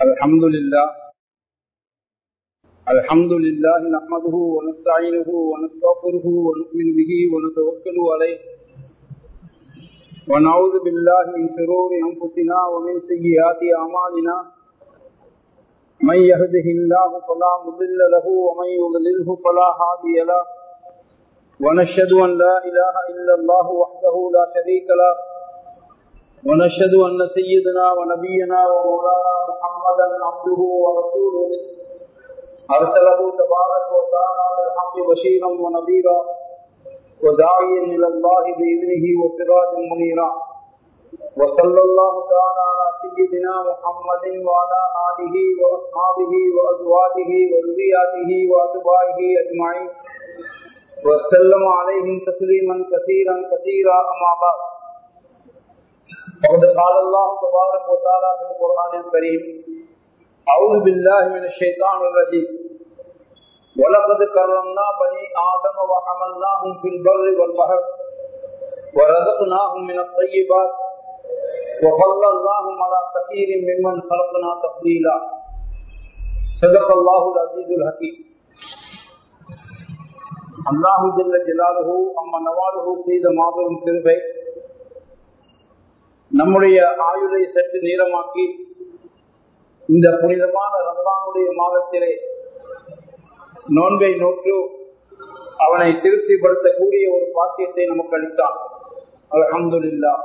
الحمد لله نحمده ونستعينه ونستغفره ونؤمن به ونتوكل عليه ونعوذ بالله من شرور أنفسنا ومن سيئات أعمالنا من يهده الله فلا مضل له ومن يضلله فلا هادي له ونشهد أن لا إله إلا الله وحده لا شريك له ونشهد أن سيدنا ونبينا ومولانا محمدا عبده ورسوله أرسله تبارك وتعالى بالحق بشيرا ونذيرا وداعيا إلى الله بإذنه وسراجا منيرا وصلى الله تعالى على سيدنا محمد وعلى آله وأصحابه وأزواجه وذرياته وأتباعه أجمعين وسلم عليهم تسليما كثيرا كثيرا أما بعد فقد قال الله تبارك وتعالى في القرآن الكريم أعوذ بالله من الشيطان الرجيم ولقد كرمنا بني آدم وحملناهم في البر والبحر ورزقناهم من الطيبات وفضلناهم على كثير ممن خلقنا تفضيلا صدق الله العزيز الحكيم. அல்லாஹு ஜல்ல ஜலாலுஹு அம்மா நவாலுஹு செய்த மாபெரும் கிருபை நம்முடைய ஆயுளை சற்று நேரமாக்கி இந்த புனிதமான ரமலானுடைய மாதத்திலே நோன்பை நோற்று அவனை திருப்திப்படுத்தக்கூடிய ஒரு பாக்கியத்தை நமக்கு அளித்தான். அல்ஹம்துலில்லாஹ்.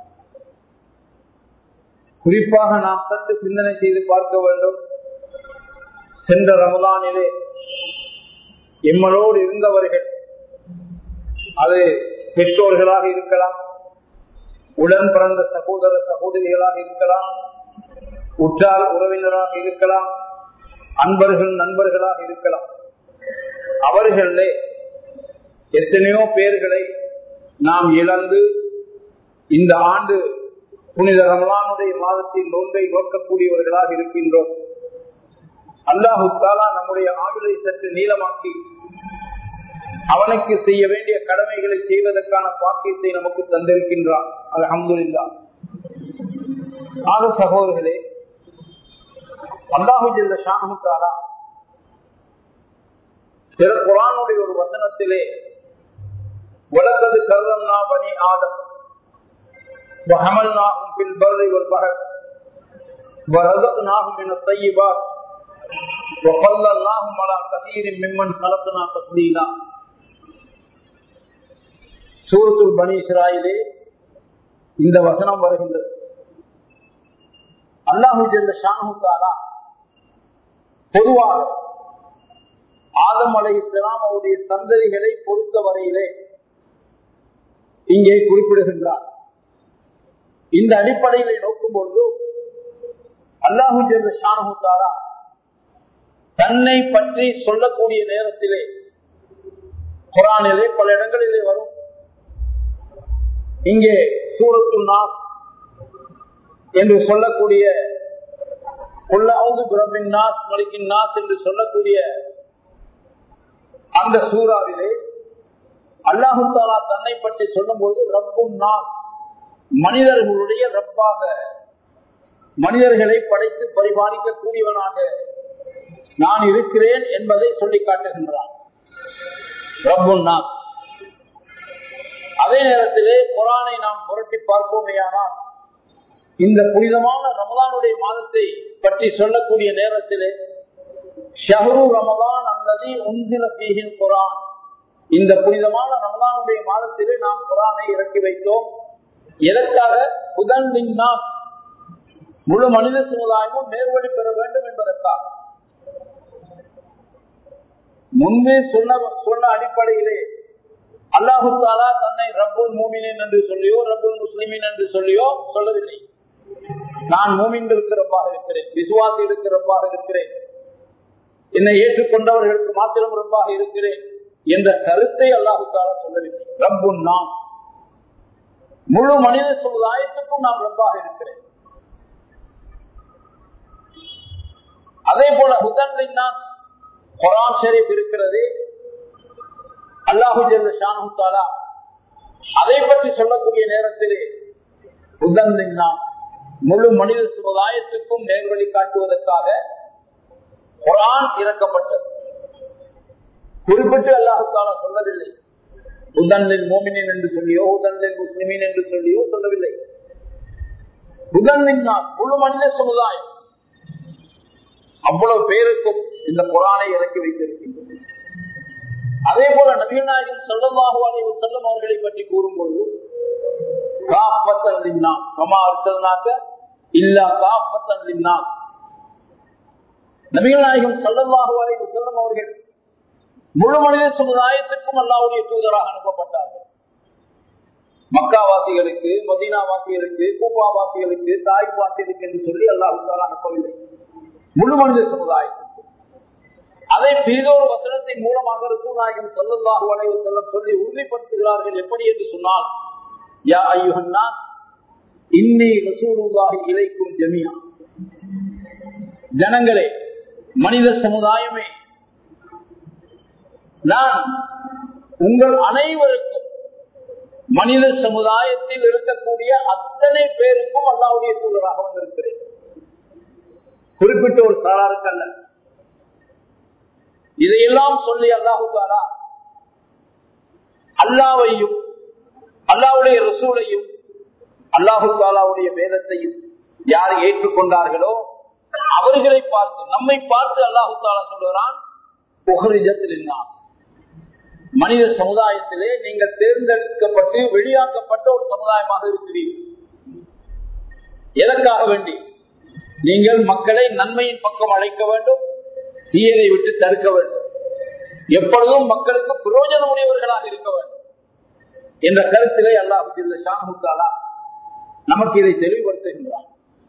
குறிப்பாக நாம் சற்று சிந்தனை செய்து பார்க்க வேண்டும். சென்ற ரமலானிலே எம்மளோடு இருந்தவர்கள், அது பெற்றோர்களாக இருக்கலாம், உடன் பிறந்த சகோதர சகோதரிகளாக இருக்கலாம், உற்றார் உறவினராக இருக்கலாம், அன்பர்கள் நண்பர்களாக இருக்கலாம். அவர்களே எத்தனையோ பேர்களை நாம் இழந்து இந்த ஆண்டு புனித ரமலானுடைய மாதத்தில் நோன்பை நோக்கக்கூடியவர்களாக இருக்கின்றோம். அல்லாஹு தஆலா நம்முடைய ஆயுளை சற்று நீளமாக்கி அவனுக்கு செய்ய வேண்டிய கடமைகளை செய்வதற்கான பாக்கியத்தை நமக்கு தந்திருக்கின்றான். அல்ஹம்துலில்லாஹ். ஆக சகோதரர்களே, அல்லாஹு ஜல்ல ஷானஹு தஆலா குர்ஆனுடைய ஒரு வசனத்திலே வலகத் கர்ரம்னா பனி ஆதம் வஹமல்னாஹும் ஃபில் பர்ரி வல் பஹர் வரஸக்னாஹும் மினத் தய்யிபாத் வஃல்லல்னாஹும் அலா கஸீரின் மிம்மன் கலக்னா தஃதீலா. சூரத்துல் பனி இஸ்ராயீலே இந்த வசனம் வருகின்றது. அல்லாஹு ஜல்ல ஷானஹு தஆலா பொதுவாக ஆதம் அலைஹிஸ்ஸலாம் அவருடைய சந்ததிகளை பொறுத்த வரையிலே இங்கே குறிப்பிடுகின்றார். இந்த அடிப்படையிலே நோக்கும் பொழுது அல்லாஹு ஜல்ல ஷானஹு தஆலா தன்னை பற்றி சொல்லக்கூடிய நேரத்திலே குர்ஆனிலே பல இடங்களிலே வரும். இங்கே சூரத்துன் நாஸ் என்று சொல்லக்கூடிய குல் அஊது பிரப்பின் நாஸ் மலிக்கின் நாஸ் என்று சொல்லக்கூடிய அந்த சூராவிலே அல்லாஹு தஆலா தன்னை பற்றி சொல்லும்போது ரப்புன் நாஸ், மனிதர்களுடைய ரப்பாக, மனிதர்களை படைத்து பரிபாலிக்க கூடியவனாக நான் இருக்கிறேன் என்பதை சொல்லி காட்டுகின்றான். ரப்புன் நாஸ். அதே நேரத்திலே குர்ஆனை நாம் புரட்டி பார்ப்போமேயானால் இந்த புனிதமான ரமலானுடைய மாதத்தை பற்றி சொல்லக்கூடிய நேரத்திலே ஷஹ்ரு ரமலான் அல்லதி உன்சில ஃபீஹில் குர்ஆன், இந்த புனிதமான ரமலானுடைய மாதத்திலே நாம் குர்ஆனை இறக்கி வைத்தோம். எதற்காக? ஹுதன் லின்னாஸ், முழு மனித சமுதாயமும் நேர்வழி பெற வேண்டும் என்பதற்காக. முன்பே சொன்ன அடிப்படையிலே அல்லாஹு தஆலா தன்னை ரப்புல் மூமினீன் என்று சொல்லியோ ரப்புல் முஸ்லிமீன் என்று சொல்லியோ சொல்லவில்லை. நான் மூமின்களுக்கு ரப்பாக இருக்கிறேன், விசுவாசிகளுக்கு ரப்பாக இருக்கிறேன், என்னை ஏற்றுக்கொண்டவர்களுக்கு மாத்திரம் ரப்பாக இருக்கிறேன் என்ற கருத்தை அல்லாஹு தஆலா சொல்லவில்லை. ரப்புன் நாஸ், முழு மனித சமுதாயத்துக்கும் நான் ரப்பாக இருக்கிறேன். அதே போல ஹுதன் லின்னாஸ் குர்ஆன் ஷரீஃப் இருக்கிறது. அல்லாஹு ஜல்ல ஷானஹு தஆலா அதை பற்றி சொல்லக்கூடிய நேரத்திலே ஹுதன் லின்னாஸ், முழு மனித சமுதாயத்துக்கும் நேர்வழி காட்டுவதற்காக குர்ஆன் இறக்கப்பட்டது. குறிப்பிட்டு அல்லாஹ் தஆலா சொல்லவில்லை ஹுதன்லில் முஃமினீன் என்று சொல்லியோ ஹுதன்லில் முஸ்லிமீன் என்று சொல்லியோ சொல்லவில்லை. ஹுதன்லின் நாஸ், முழு மனித சமுதாயம், அவ்வளவு பேருக்கும் இந்த குர்ஆனை இறக்கி வைத்திருக்கின்றது. அதே போல நபிகள் நாயகம் ஸல்லல்லாஹு அலைஹி வஸல்லம் அவர்களை பற்றி கூறும்போது காஃபத்தன் லின்னாஸ் வமா அர்ஸல்னாக இல்லா காஃபத்தன் லின்னாஸ், நபிகள் நாயகம் ஸல்லல்லாஹு அலைஹி வஸல்லம் அவர்கள் முழு மனித சமுதாயத்திற்கும் அல்லாஹ்வுடைய தூதராக அனுப்பப்பட்டார்கள். மக்கா வாசிகளுக்கு, மதீனா வாசிகளுக்கு, கூபா வாசிகளுக்கு, தாயிப் வாசிகளுக்கு என்று சொல்லி அல்லாஹ் தஆலா அனுப்பவில்லை, முழு மனித சமுதாயத்திற்கு. அதை பிரிதொரு வசனத்தின் மூலமாக ரசூல் நாயகம் ஸல்லல்லாஹு அலைஹி வஸல்லம் சொல்லி உறுதிப்படுத்துகிறார்கள். எப்படி என்று சொன்னால், யா அய்யுஹன் நாஸ் இன்னி ரசூலுல்லாஹி இலைக்கும் ஜமீஆ, ஜனங்களே, மனித சமுதாயமே, நான் உங்கள் அனைவருக்கும், மனித சமுதாயத்தில் இருக்கக்கூடிய அத்தனை பேருக்கும் அல்லாஹ்வுடைய தூதராக வந்திருக்கிறேன். குறிப்பிட்ட ஒரு சாராருக்கு அல்ல. இதையெல்லாம் சொல்லி அல்லாஹ் தஆலா அல்லாஹ்வையும் அல்லாஹ்வுடைய ரசூலையும் அல்லாஹ் தஆலாவுடைய வேதத்தையும் யார் ஏற்றுக்கொண்டார்களோ அவர்களை பார்த்து, நம்மை பார்த்து அல்லாஹ் தஆலா சொல்கிறான், உஹ்ரிஜத் லின்னாஸ், மனித சமுதாயத்திலே நீங்கள் தேர்ந்தெடுக்கப்பட்டு வெளியாக்கப்பட்ட ஒரு சமுதாயமாக இருக்கிறீர்கள். எதற்காக வேண்டி? நீங்கள் மக்களை நன்மையின் பக்கம் அழைக்க வேண்டும், தீயதை விட்டு தடுக்க வேண்டும், எப்பொழுதும் மக்களுக்கு பிரயோஜனமுடையவர்களாக இருக்க வேண்டும் என்ற கருத்திலே அல்லாஹ் ஜல்ல ஷானஹு தஆலா நமக்கு இதை தெளிவுபடுத்துகின்றார்.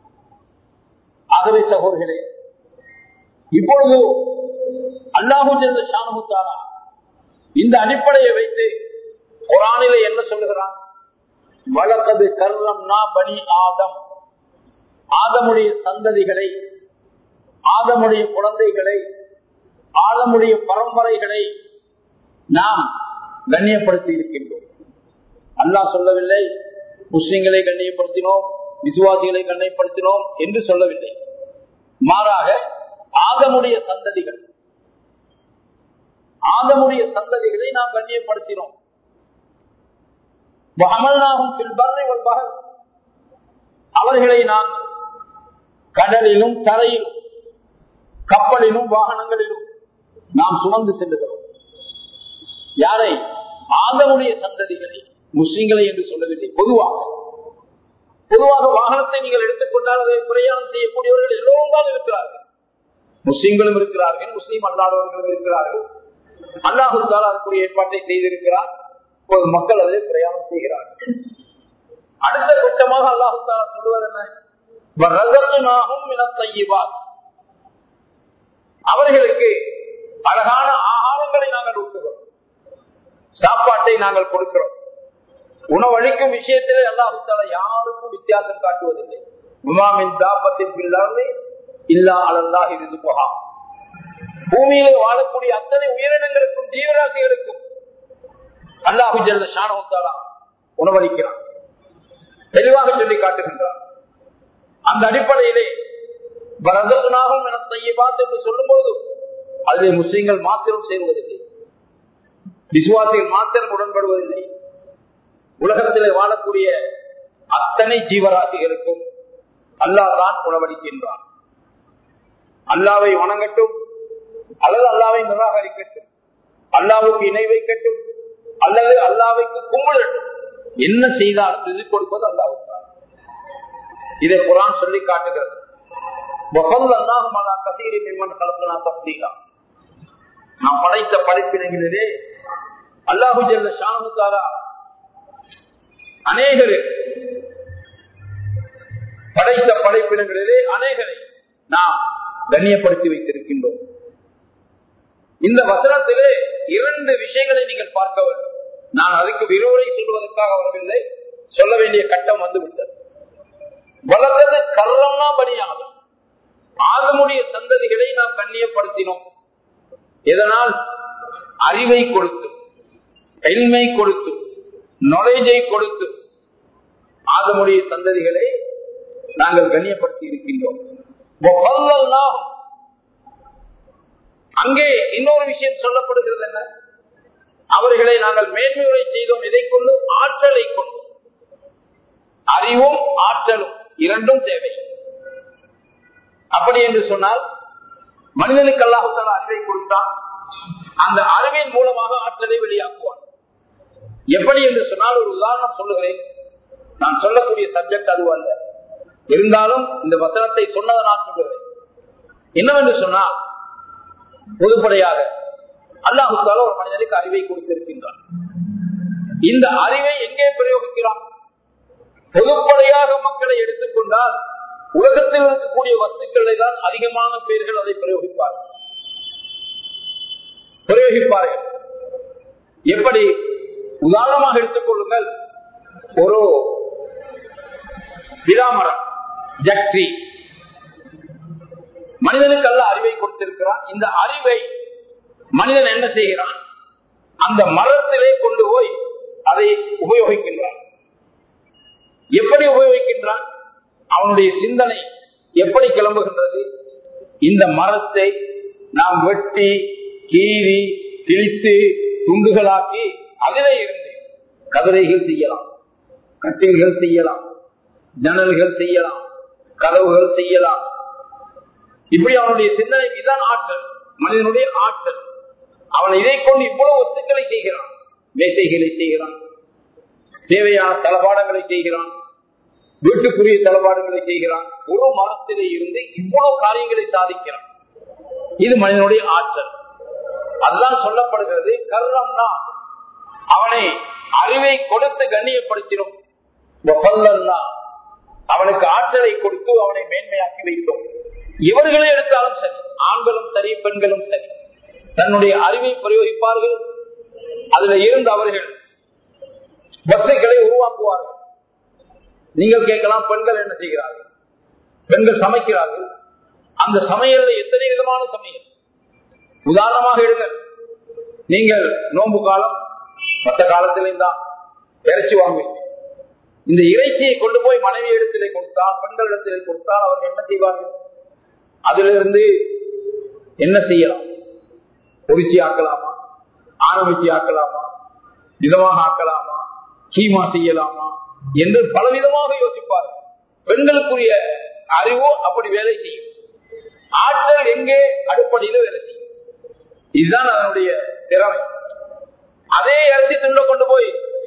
ஆகவே சகோதரர்களே, இப்பொழுது அல்லாஹ் ஜல்ல ஷானஹு தஆலா இந்த அடிப்படையை வைத்து குர்ஆனிலே என்ன சொல்லுகிறான்? வலகது கர்ரம்னா பனி ஆதம், ஆதமுடைய சந்ததிகளை, ஆதமுடைய குழந்தைகளை, ஆதமுடைய பரம்பரைகளை நாம் கண்ணியப்படுத்தி இருக்கின்றோம். அல்லாஹ் சொல்லவில்லை முஸ்லிம்களை கண்ணியப்படுத்தினோம், விசுவாசிகளை கண்ணியப்படுத்தினோம் என்று சொல்லவில்லை. மாறாக ஆதமுடைய சந்ததிகள், ஆதமுடைய சந்ததிகளை நாம் கண்ணியப்படுத்தினோம். அவர்களை நாம் கடலிலும் தரையிலும் கப்பலிலும் வாகனங்களிலும் நாம் சுமந்து செல்லுகிறோம். யாரை? ஆதமுடைய சந்ததிகளை, முஸ்லிம்களை என்று சொல்லவில்லை. பொதுவாக வாகனத்தை நீங்கள் எடுத்துக்கொண்டால் அதை பிரயாணம் செய்யக்கூடியவர்கள் எல்லோரும் தான் இருக்கிறார்கள். முஸ்லிம்களும் இருக்கிறார்கள், முஸ்லீம் அல்லாதவர்களும் இருக்கிறார்கள். அல்லாஹ் தஆலா அதற்குரிய ஏற்பாட்டை செய்திருக்கிறார். மக்கள் அதை பிரயாணம் செய்கிறார்கள். அடுத்த கட்டமாக அல்லாஹ் தஆலா சொல்லுவது என்ன? வரஸக்னாஹும் மினத் தய்யிபாத், அவர்களுக்கு அழகான ஆகாரங்களை நாங்கள் ஊட்டுகிறோம், சாப்பாட்டை நாங்கள் கொடுக்கிறோம். உணவளிக்கும் விஷயத்திலே அல்லாஹ் தஆலா யாருக்கும் வித்தியாசம் காட்டுவதில்லை. உமாமின் தாபத்தின் பில்லாஹி இல்லா அலல்லாஹி ரிஸ்குஹா, பூமியிலே வாழக்கூடிய அத்தனை உயிரினங்களுக்கும் ஜீவராசிகளுக்கும் அல்லாஹ் ஜல்ல ஷானஹு தஆலா உணவளிக்கிறான், தெளிவாக சொல்லி காட்டுகின்றான். அந்த அடிப்படையிலே வரஸக்னாஹும் மினத் தய்யிபாத் என்று சொல்லும்போது அதிலே முஸ்லிம்கள் மாத்திரம் சேருவதில்லை, விசுவாசிகள் மாத்திரம் உடன்படுவதில்லை. உலகத்திலே வாழக்கூடிய அத்தனை ஜீவராசிகளுக்கும் அல்லாஹ் தான் உணவளிக்கின்றான். அல்லாஹ்வை வணங்கட்டும் அல்லது அல்லாஹ்வை நிராகரிக்கட்டும், அல்லாஹ்வுக்கு இணை வைக்கட்டும் அல்லது அல்லாஹ்வுக்கு கும்பிடட்டும், என்ன செய்தாலும் இது கொடுப்பது அல்லாஹ்வுக்கு. இதை குர்ஆன் சொல்லி காட்டுகிறது. நாம் படைத்த படைப்பினங்களிலே அல்லாஹு ஜல்ல ஷானஹு தஆலா அநேகரை படைத்த படைப்பினங்களிலே அநேகரை நாம் கண்ணியப்படுத்தி வைத்திருக்கின்றோம். இந்த வசனத்திலே இரண்டு விஷயங்களை நீங்கள் பார்க்க வேண்டும். நான் அதுக்கு விரோதை சொல்வதற்காக வரவில்லை, சொல்ல வேண்டிய கட்டம் வந்துவிட்டது. வலது கர்ரம்னா பனியாக, ஆதமுடைய சந்ததிகளை நாம் கண்ணியப்படுத்தினோம். இதனால் அறிவை கொடுத்து, எல்மை கொடுத்து, நாலேஜை கொடுத்து ஆதமுடைய சந்ததிகளை நாங்கள் கண்ணியப்படுத்தி இருக்கின்றோம். அங்கே இன்னொரு விஷயம் சொல்லப்படுகிறது என்ன? அவர்களை நாங்கள் மேன்மையுறை செய்தோம். இதை கொண்டு ஆற்றலை கொண்டு. அறிவும் ஆற்றலும் இரண்டும் தேவை. அப்படி என்று சொன்னால் மனிதனுக்கு அல்லாஹ் தஆலா அறிவை கொடுத்தான். அந்த அறிவின் மூலமாக ஆற்றலை வெளியாக்குவான். எப்படி என்று சொன்னால் ஒரு உதாரணம் சொல்லுகிறேன். நான் சொல்லக்கூடிய சப்ஜெக்ட் அது அல்ல, இருந்தாலும் இந்த வசனத்தை சொன்னதை நான் சொல்லுகிறேன். என்னவென்று சொன்னால், பொதுப்படையாக அல்லாஹ் தஆலா ஒரு மனிதனுக்கு அறிவை கொடுத்திருக்கின்றான். இந்த அறிவை எங்கே பிரயோகிக்கிறான்? பொதுப்படையாக மக்களை எடுத்துக்கொண்டால் உலகத்தில் இருக்கக்கூடிய வஸ்துக்களை தான் அதிகமான பேர்கள் அதை பிரயோகிப்பார்கள். எப்படி? உதாரணமாக எடுத்துக்கொள்ளுங்கள், ஒரு விராமரம் ஜக்தி மனிதனுக்கு அல்ல அறிவை கொடுத்திருக்கிறான். இந்த அறிவை மனிதன் என்ன செய்கிறான்? அந்த மரத்திலே கொண்டு போய் அதை உபயோகிக்கின்றான். எப்படி உபயோகிக்கின்றான்? அவனுடைய சிந்தனை எப்படி கிளம்புகின்றது? இந்த மரத்தை நாம் வெட்டி கீறி கிழித்து துண்டுகளாக்கி அதிலே இருந்து கதிரைகள் செய்யலாம், கட்டில்கள் செய்யலாம், ஜன்னல்கள் செய்யலாம், கதவுகள் செய்யலாம். இப்படி அவனுடைய சிந்தனை இதுதான் ஆற்றல், மனிதனுடைய ஆற்றல். அவன் இதை கொண்டு இவ்வளவு வஸ்துக்களை செய்கிறான். மேசைகளை செய்கிறான், தேவையான தளபாடங்களை செய்கிறான், வீட்டுக்குரிய தளபாடங்களை செய்கிறான். ஒரு மரத்திலே இருந்து இவ்வளவு காரியங்களை சாதிக்கிறான். இது மனிதனுடைய ஆற்றல். அதுதான் சொல்லப்படுகிறது. கர்ரம்னா அவனை அறிவை கொடுத்து கண்ணியப்படுத்தினோம், அவனுக்கு ஆற்றலை கொடுத்து அவனை மேன்மையாக்கி வைத்தோம். இவர்களே எடுத்தாலும் சரி, ஆண்களும் சரி பெண்களும் சரி, தன்னுடைய அறிவை பிரயோகிப்பார்கள். அதுல இருந்து அவர்கள் வஸ்துக்களை உருவாக்குவார்கள். நீங்கள் கேட்கலாம், பெண்கள் என்ன செய்கிறார்கள்? பெண்கள் சமைக்கிறார்கள். அந்த சமையல்ல எத்தனை விதமான சமையல். உதாரணமாக எடுங்க, நீங்கள் நோன்பு காலம் மற்ற காலத்திலும் தான் இறைச்சி வாங்குவீங்க. இந்த இறைச்சியை கொண்டு போய் மனைவி இடத்திலே கொடுத்தால், பெண்கள் இடத்திலே கொடுத்தால் அவர்கள் என்ன செய்வார்கள்? அதிலிருந்து என்ன செய்யலாம்? பொரிச்சி ஆக்கலாமா, ஆரம்பிச்சு ஆக்கலாமா, விதமாக ஆக்கலாமா, கீமா செய்யலாமா என்று பலவிதமாக யோசிப்பார்கள். பெண்களுக்குரிய அறிவோ அப்படி வேலை செய்யும். ஆற்றல் எங்கே? அடிப்படையில் வேலை செய்யும். இதுதான் அதனுடைய திறமை. அதே இறைச்சி துண்டை கொண்டு போய்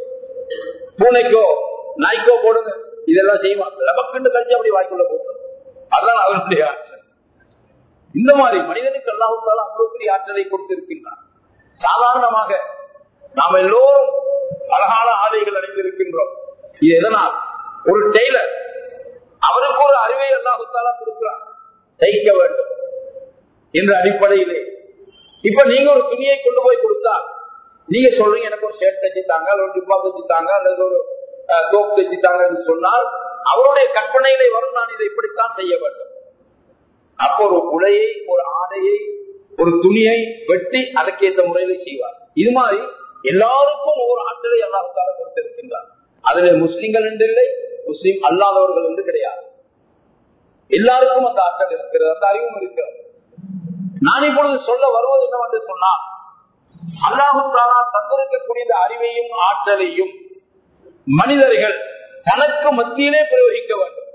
பூனைக்கோ நாய்க்கோ போடுங்க, இதெல்லாம் செய்வான். லபக்குண்டு கழிச்சு அப்படி வாய்க்குள்ள போட்டு, அதுதான் அவனுடைய ஆற்றல். இந்த மாதிரி மனிதனுக்கு அல்லாஹ் தஆலா அவ்வளவு பெரிய ஆற்றலை கொடுத்திருக்கின்றான். சாதாரணமாக நாம் எல்லோரும் அழகான ஆடைகள் அணிந்திருக்கின்றோம். இது எதனால்? ஒரு டெய்லர், அவருக்கு ஒரு அறிவை அல்லாஹ் தஆலா கொடுக்கிறான், தைக்க வேண்டும் என்ற அடிப்படையிலே. இப்ப நீங்க ஒரு துணியை கொண்டு போய் கொடுத்தா, நீங்க சொல்றீங்க எனக்கு ஒரு ஷர்ட் தைச்சுட்டாங்க, ஒரு டிப்பா தைச்சுட்டாங்க, அல்லது ஒரு தோப்பு தைச்சுட்டாங்க என்று சொன்னால் அவருடைய கற்பனையிலே வரும், நான் இதை இப்படித்தான் செய்ய வேண்டும். அப்போ ஒரு உடையை, ஒரு ஆடையை, ஒரு துணியை வெட்டி அதற்கேற்ற முறையில செய்வார். இது மாதிரி எல்லாருக்கும் ஒவ்வொரு ஆற்றலை அல்லாஹ் தஆலா கொடுத்திருக்கின்றார். அதுல முஸ்லிம்கள் என்று இல்லை, முஸ்லிம் அல்லாதவர்கள் என்று கிடையாது. எல்லாருக்கும் அந்த ஆற்றல் இருக்கிறது, அந்த அறிவும் இருக்கிறது. நான் இப்பொழுது சொல்ல வருவது என்னவென்று சொன்னால், அல்லாஹ் தஆலா தந்திருக்கக்கூடிய அறிவையும் ஆற்றலையும் மனிதர்கள் தனக்கு மத்தியிலே பிரயோகிக்க வேண்டும்.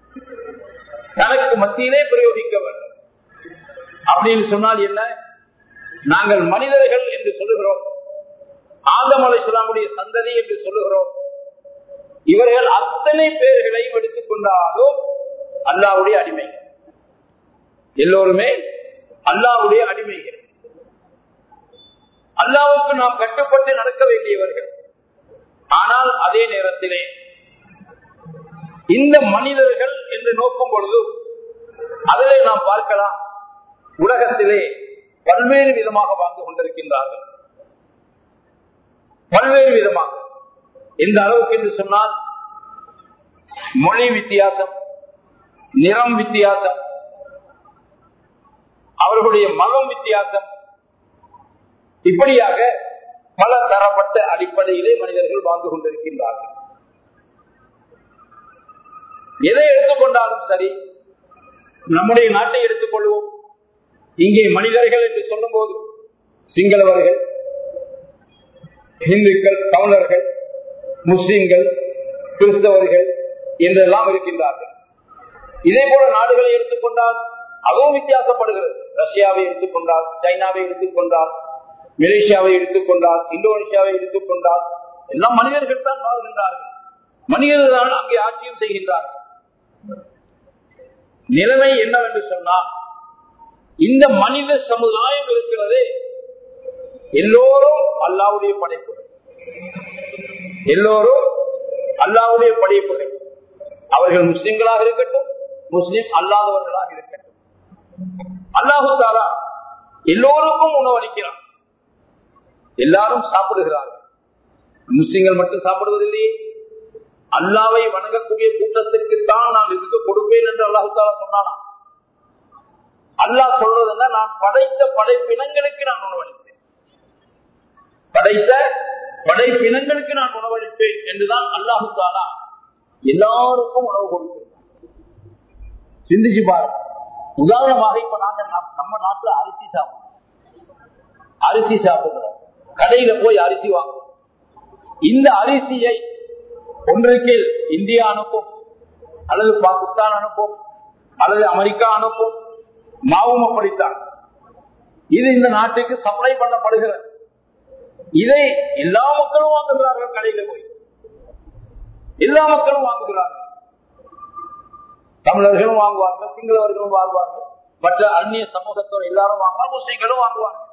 தனக்கு மத்தியிலே பிரயோகிக்க வேண்டும் அப்படின்னு சொன்னால் என்ன? நாங்கள் மனிதர்கள் என்று சொல்லுகிறோம், ஆதம் அலைஹிஸ்ஸலாமுடைய சந்ததி என்று சொல்லுகிறோம். இவர்கள் அத்தனை பேர்களையும் எடுத்துக் கொண்டாலும் அல்லாஹ்வுடைய அடிமைகள். எல்லோருமே அல்லாஹ்வுடைய அடிமைகள். அல்லாஹ்வுக்கு நாம் கட்டுப்பட்டு நடக்க வேண்டியவர்கள். ஆனால் அதே நேரத்திலே இந்த மனிதர்கள் என்று நோக்கும் பொழுது அதிலே நாம் பார்க்கலாம், உலகத்திலே பல்வேறு விதமாக வாழ்ந்து கொண்டிருக்கின்றார்கள். பல்வேறு விதமாக எந்த அளவுக்கு என்று சொன்னால், மொழி வித்தியாசம், நிறம் வித்தியாசம், அவர்களுடைய மதம் வித்தியாசம், இப்படியாக பல தரப்பட்ட அடிப்படையிலே மனிதர்கள் வாழ்ந்து கொண்டிருக்கின்றார்கள். எதை எடுத்துக்கொண்டாலும் சரி, நம்முடைய நாட்டை எடுத்துக்கொள்வோம். இங்கே மனிதர்கள் என்று சொல்லும் போது சிங்களவர்கள், இந்துக்கள், தமிழர்கள், முஸ்லிம்கள், கிறிஸ்தவர்கள் என்றெல்லாம் இருக்கின்றார்கள். இதே போல நாடுகளை எடுத்துக்கொண்டால் அதுவும் வித்தியாசப்படுகிறது. ரஷ்யாவை எடுத்துக்கொண்டால், சைனாவை எடுத்துக்கொண்டால், மலேசியாவை எடுத்துக்கொண்டால், இந்தோனேஷியாவை எடுத்துக்கொண்டால் எல்லாம் மனிதர்கள் தான் வாழ்கின்றார்கள். மனிதர்கள் தான் அங்கே ஆட்சியும் செய்கின்றார்கள். நிலைமை என்னவென்று சொன்னால், இந்த மனித சமுதாயம் இருக்கிறது, எல்லோரும் அல்லாஹ்வுடைய படைப்புகள், எல்லோரும் அல்லாஹ்வுடைய படைப்புகள். அவர்கள் முஸ்லிம்களாக இருக்கட்டும், முஸ்லிம் அல்லாதவர்களாக இருக்கட்டும், அல்லாஹு தஆலா எல்லோருக்கும் உணவளிக்கிறார். எல்லாரும் சாப்பிடுகிறார்கள். முஸ்லிம்கள் மட்டும் சாப்பிடுவதில்லையே, அல்லாஹ்வை வணங்கக்கூடிய கூட்டத்திற்கு தான் நான் இதுக்கு கொடுப்பேன் என்று அல்லாஹு தஆலா சொன்னானா? அல்லாஹ் சொல்றதுன்னா, நான் படைத்த படைப்பினங்களுக்கு நான் உணவளிப்பேன், படைத்த படைப்பினங்களுக்கு நான் உணவளிப்பேன் என்றுதான் அல்லாஹு தஆலா எல்லாருக்கும் உணவு கொடுப்பேன். சிந்திச்சு பாருங்க. உதாரணமாக இப்ப நாங்க நம்ம நாட்டுல அரிசி சாப்பிடுறோம், கடையில போய் அரிசி வாங்குறோம். இந்த அரிசியை ஒன்றுக்கு இந்தியா அனுப்பும், அல்லது பாகிஸ்தான் அனுப்பும், அல்லது அமெரிக்கா அனுப்பும். மாவும் அப்படித்தான். இது இந்த நாட்டுக்கு சப்ளை பண்ணப்படுகிறது. இதை எல்லா மக்களும் வாங்குகிறார்கள். கடையில போய் எல்லா மக்களும் வாங்குகிறார்கள். தமிழர்களும் வாங்குவார்கள், சிங்களவர்களும் வாங்குவார்கள், மற்ற அந்நிய சமூகத்தோடு எல்லாரும் வாங்குவார்கள், முஸ்லிம்களும் வாங்குவார்கள்,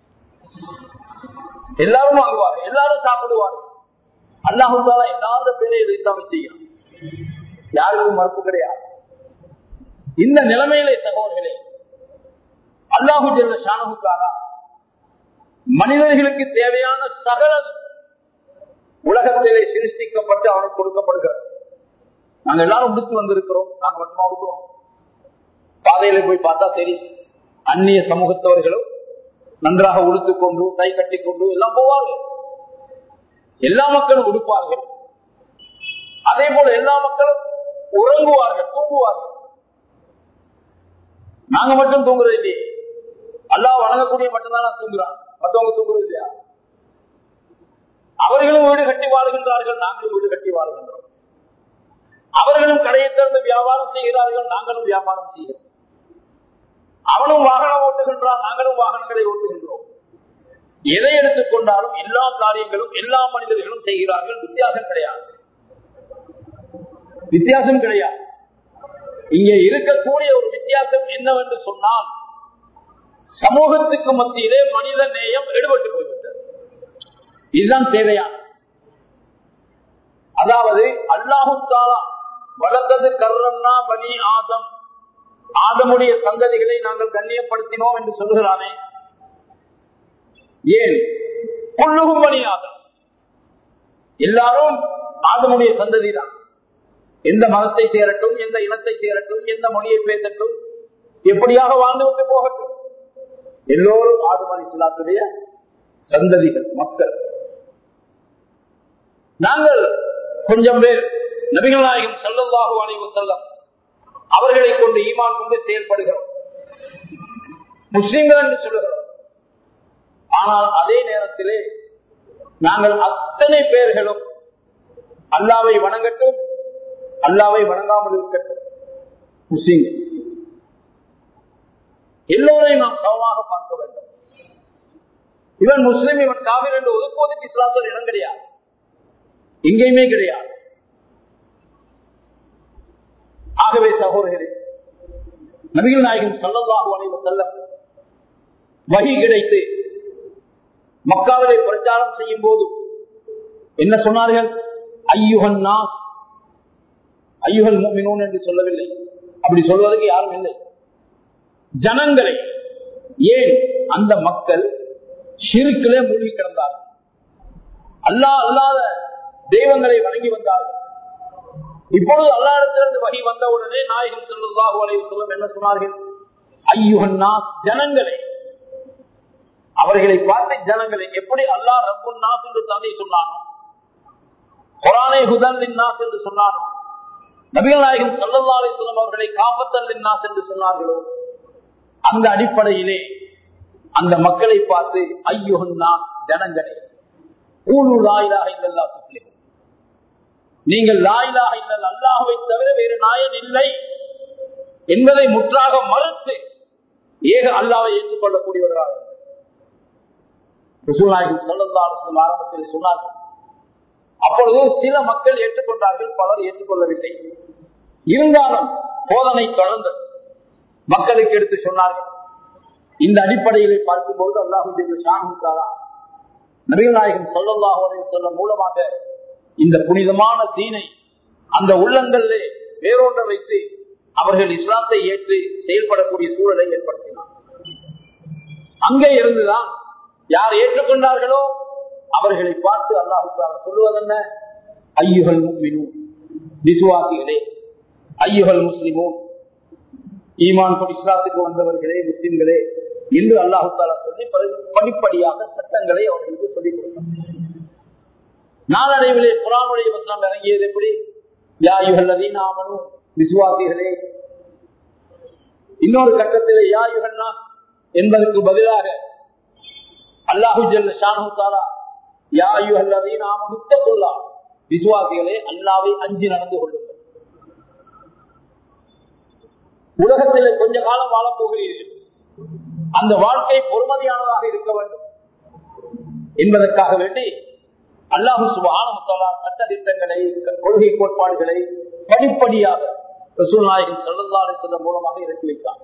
எல்லாரும் வாங்குவார்கள், எல்லாரும் சாப்பிடுவார்கள். அல்லாஹ் தஆலா எல்லாரோட பேரை வைத்தான் செய்யும், யாருக்கும் மறுப்பு கிடையாது. இந்த நிலைமையிலே சகோதரர்களே, அல்லாஹு ஜல்ல ஷானஹு தஆலா மனிதர்களுக்கு தேவையான சகல உலகத்திலே சிருஷ்டிக்கப்பட்டு அவனுக்கு கொடுக்கப்படுகிறது. நாங்க எல்லாரும் உடுத்து வந்திருக்கிறோம், நாங்க மட்டுமா உடுக்கிறோம்? பாதையில போய் பார்த்தா தெரியும், அந்நிய சமூகத்தவர்களும் நன்றாக உடுத்துக் கொண்டு கை கட்டி கொண்டு எல்லாம் போவார்கள். எல்லா மக்களும் உடுப்பார்கள். அதே போல எல்லா மக்களும் உறங்குவார்கள், தூங்குவார்கள். நாங்க மட்டும் தூங்குறது இல்லையே, அல்லாஹ் வணங்கக்கூடிய மட்டும்தான் தூங்குறாங்க, மற்றவங்க தூங்குறது இல்லையா? அவர்களும் வீடு கட்டி வாழுகின்றார்கள், நாங்களும் வீடு கட்டி வாழுகின்றோம். அவர்களும் கடையை திறந்து வியாபாரம் செய்கிறார்கள், நாங்களும் வியாபாரம் செய்கிறோம். அவனும் வாகனம் ஓட்டுகின்றான், நாங்களும் வாகனங்களை ஓட்டுகின்றோம். எதை எடுத்துக்கொண்டாலும் எல்லா காரியங்களும் எல்லா மனிதர்களும் செய்கிறார்கள். வித்தியாசம் கிடையாது, வித்தியாசம் கிடையாது. இங்கே இருக்கக்கூடிய ஒரு வித்தியாசம் என்னவென்று சொன்னால், சமூகத்துக்கு மத்தியிலே மனித நேயம் எடுபட்டு போய்விட்டது. இதுதான் தேவையான. அதாவது அல்லாஹு தஆலா வலக்கது கர்ரம்னா பனி ஆதம், ஆதமுடைய சந்ததிகளை நாங்கள் கண்ணியப்படுத்தினோம் என்று சொல்கிறானே, ஏன்? குல்லுஹும் பனி ஆதம், எல்லாரும் ஆதமுடைய சந்ததி தான். எந்த மதத்தை சேரட்டும், எந்த இனத்தை சேரட்டும், எந்த மொழியை பேசட்டும், எப்படியாக வாழ்ந்துவிட்டு போகட்டும், எல்லோரும் ஆதம் அலைஹிஸ்ஸலாத்துடைய சந்ததிகள், மக்கள். நாங்கள் கொஞ்சம் பேர் நபிகள் நாயகம் ஸல்லல்லாஹு அலைஹி வஸல்லம் அவர்களை கொண்டு ஈமான் கொண்டு செயல்படுகிறோம், முஸ்லிம்கள் என்று சொல்லுகிறோம். ஆனால் அதே நேரத்திலே நாங்கள் அத்தனை பேர்களும் அல்லாஹ்வை வணங்கட்டும், அல்லாஹ்வை வணங்காமல் இருக்கட்டும், முஸ்லிம்கள் எல்லோரையும் நாம் சமமாக பார்க்க வேண்டும். இவன் முஸ்லிம், இவன் காபிர் என்று ஒதுக்குவதற்கு இஸ்லாத்தில் இடம் கிடையாது, எங்கேயுமே கிடையாது. ஆகவே சகோதரர்களே, நபிகள் நாயகம் ஸல்லல்லாஹு அலைஹி வஸல்லம் வஹி கிடைத்து மக்காவிலே பிரச்சாரம் செய்யும் போது என்ன சொன்னார்கள்? ஐயுஹன் நாஸ், ஐயுஹல் முஃமினூன் என்று சொல்லவில்லை. அப்படி சொல்வதற்கு யாரும் இல்லை. ஜனங்களை, ஏன்? அந்த மக்கள் ஷிர்க்கிலே மூழ்கி கிடந்தார்கள், அல்லாஹ் அல்லாத தெய்வங்களை வணங்கி வந்தார்கள். இப்பொழுது அல்லாஹ்விடத்திலிருந்து வஹி வந்தவுடனே நாயகம் ஸல்லல்லாஹு அலைஹி வஸல்லம் என்ன சொன்னார்கள்? ஐயுஹன் நாஸ், ஜனங்களே. அவர்களை பார்த்து ஜனங்களை, எப்படி அல்லாஹ் ரப்புன் நாஸ் என்று தந்தை சொன்னானோ, குர்ஆனை ஹுதன் லின்னாஸ் என்று சொன்னானோ, நபிகள் நாயகம் ஸல்லல்லாஹு அலைஹி வஸல்லம் அவர்களை காஃபத்தல் லின்னாஸ் என்று சொன்னார்களோ அந்த அடிப்படையிலே அந்த மக்களை பார்த்து ஐயுஹன்னா ஜனங்களே கூலு லா இலாஹ இல்லல்லாஹ் துஃப்லிஹூன், நீங்கள் லா இலாஹ இல்லல்லாஹ் அல்லாஹ்வை தவிர வேறு நாயன் இல்லை என்பதை முற்றாக மறுத்து ஏக அல்லாஹ்வை ஏற்றுக்கொள்ளக்கூடியவர்களாக ரசூல் நாயகம் ஸல்லல்லாஹு அலைஹி வஸல்லம் ஆரம்பத்தில் சொன்னார்கள். அப்பொழுது சில மக்கள் ஏற்றுக்கொண்டார்கள், பலர் ஏற்றுக்கொள்ளவில்லை. இருந்தாலும் போதனை தொடர்ந்து மக்களுக்கு எடுத்து சொன்னார்கள். இந்த அடிப்படையிலே பார்க்கும்போது அல்லாஹ் ஜல்ல ஷானஹு தஆலா நபிகள் நாயகம் ஸல்லல்லாஹு அலைஹி வஸல்லம் மூலமாக இந்த புனிதமான தீனை அந்த உள்ளங்களிலே வேரோன்ற வைத்து அவர்கள் இஸ்லாத்தை ஏற்று செயல்படக்கூடிய சூழலை ஏற்படுத்தினார். அங்கே இருந்துதான் யார் ஏற்றுக்கொண்டார்களோ அவர்களை பார்த்து அல்லாஹ் தஆலா சொல்லுவதென்ன, ஐயுஹல் முஃமினூன், விசுவாசிகளே, ஐயுஹல் முஸ்லிமூன், ஈமான் கொண்டு இஸ்லாத்துக்கு வந்தவர்களே, முஸ்லிம்களே என்று அல்லாஹ் தஆலா சொல்லி படிப்படியாக சட்டங்களை அவர்களுக்கு சொல்லிக் கொடுத்தார். நாளடைவிலே குர்ஆனுடைய வசனம் இறங்கியது எப்படி, யா அய்யுஹல்லதீன ஆமனூ, விசுவாசிகளே. இன்னொரு கட்டத்திலே யா அய்யுஹன்னாஸ் என்பதற்கு பதிலாக அல்லாஹு ஜல்ல ஷானஹு தஆலா யா அய்யுஹல்லதீன ஆமனூ தக்குல்லாஹ், விசுவாசிகளே அல்லாஹ்வை அஞ்சி நடந்து கொள்ளுங்கள். உலகத்திலே கொஞ்ச காலம் வாழப் போகிறீர்கள், அந்த வாழ்க்கை பொறுமதியானதாக இருக்க வேண்டும் என்பதற்காக வேண்டி அல்லாஹ் சுப்ஹானஹு வ தஆலா சட்ட திட்டங்களை, கொள்கை கோட்பாடுகளை படிப்படியாக ரசூல் நாயகம் ஸல்லல்லாஹு அலைஹி வஸல்லம் மூலமாக இறக்கி வைத்தார்.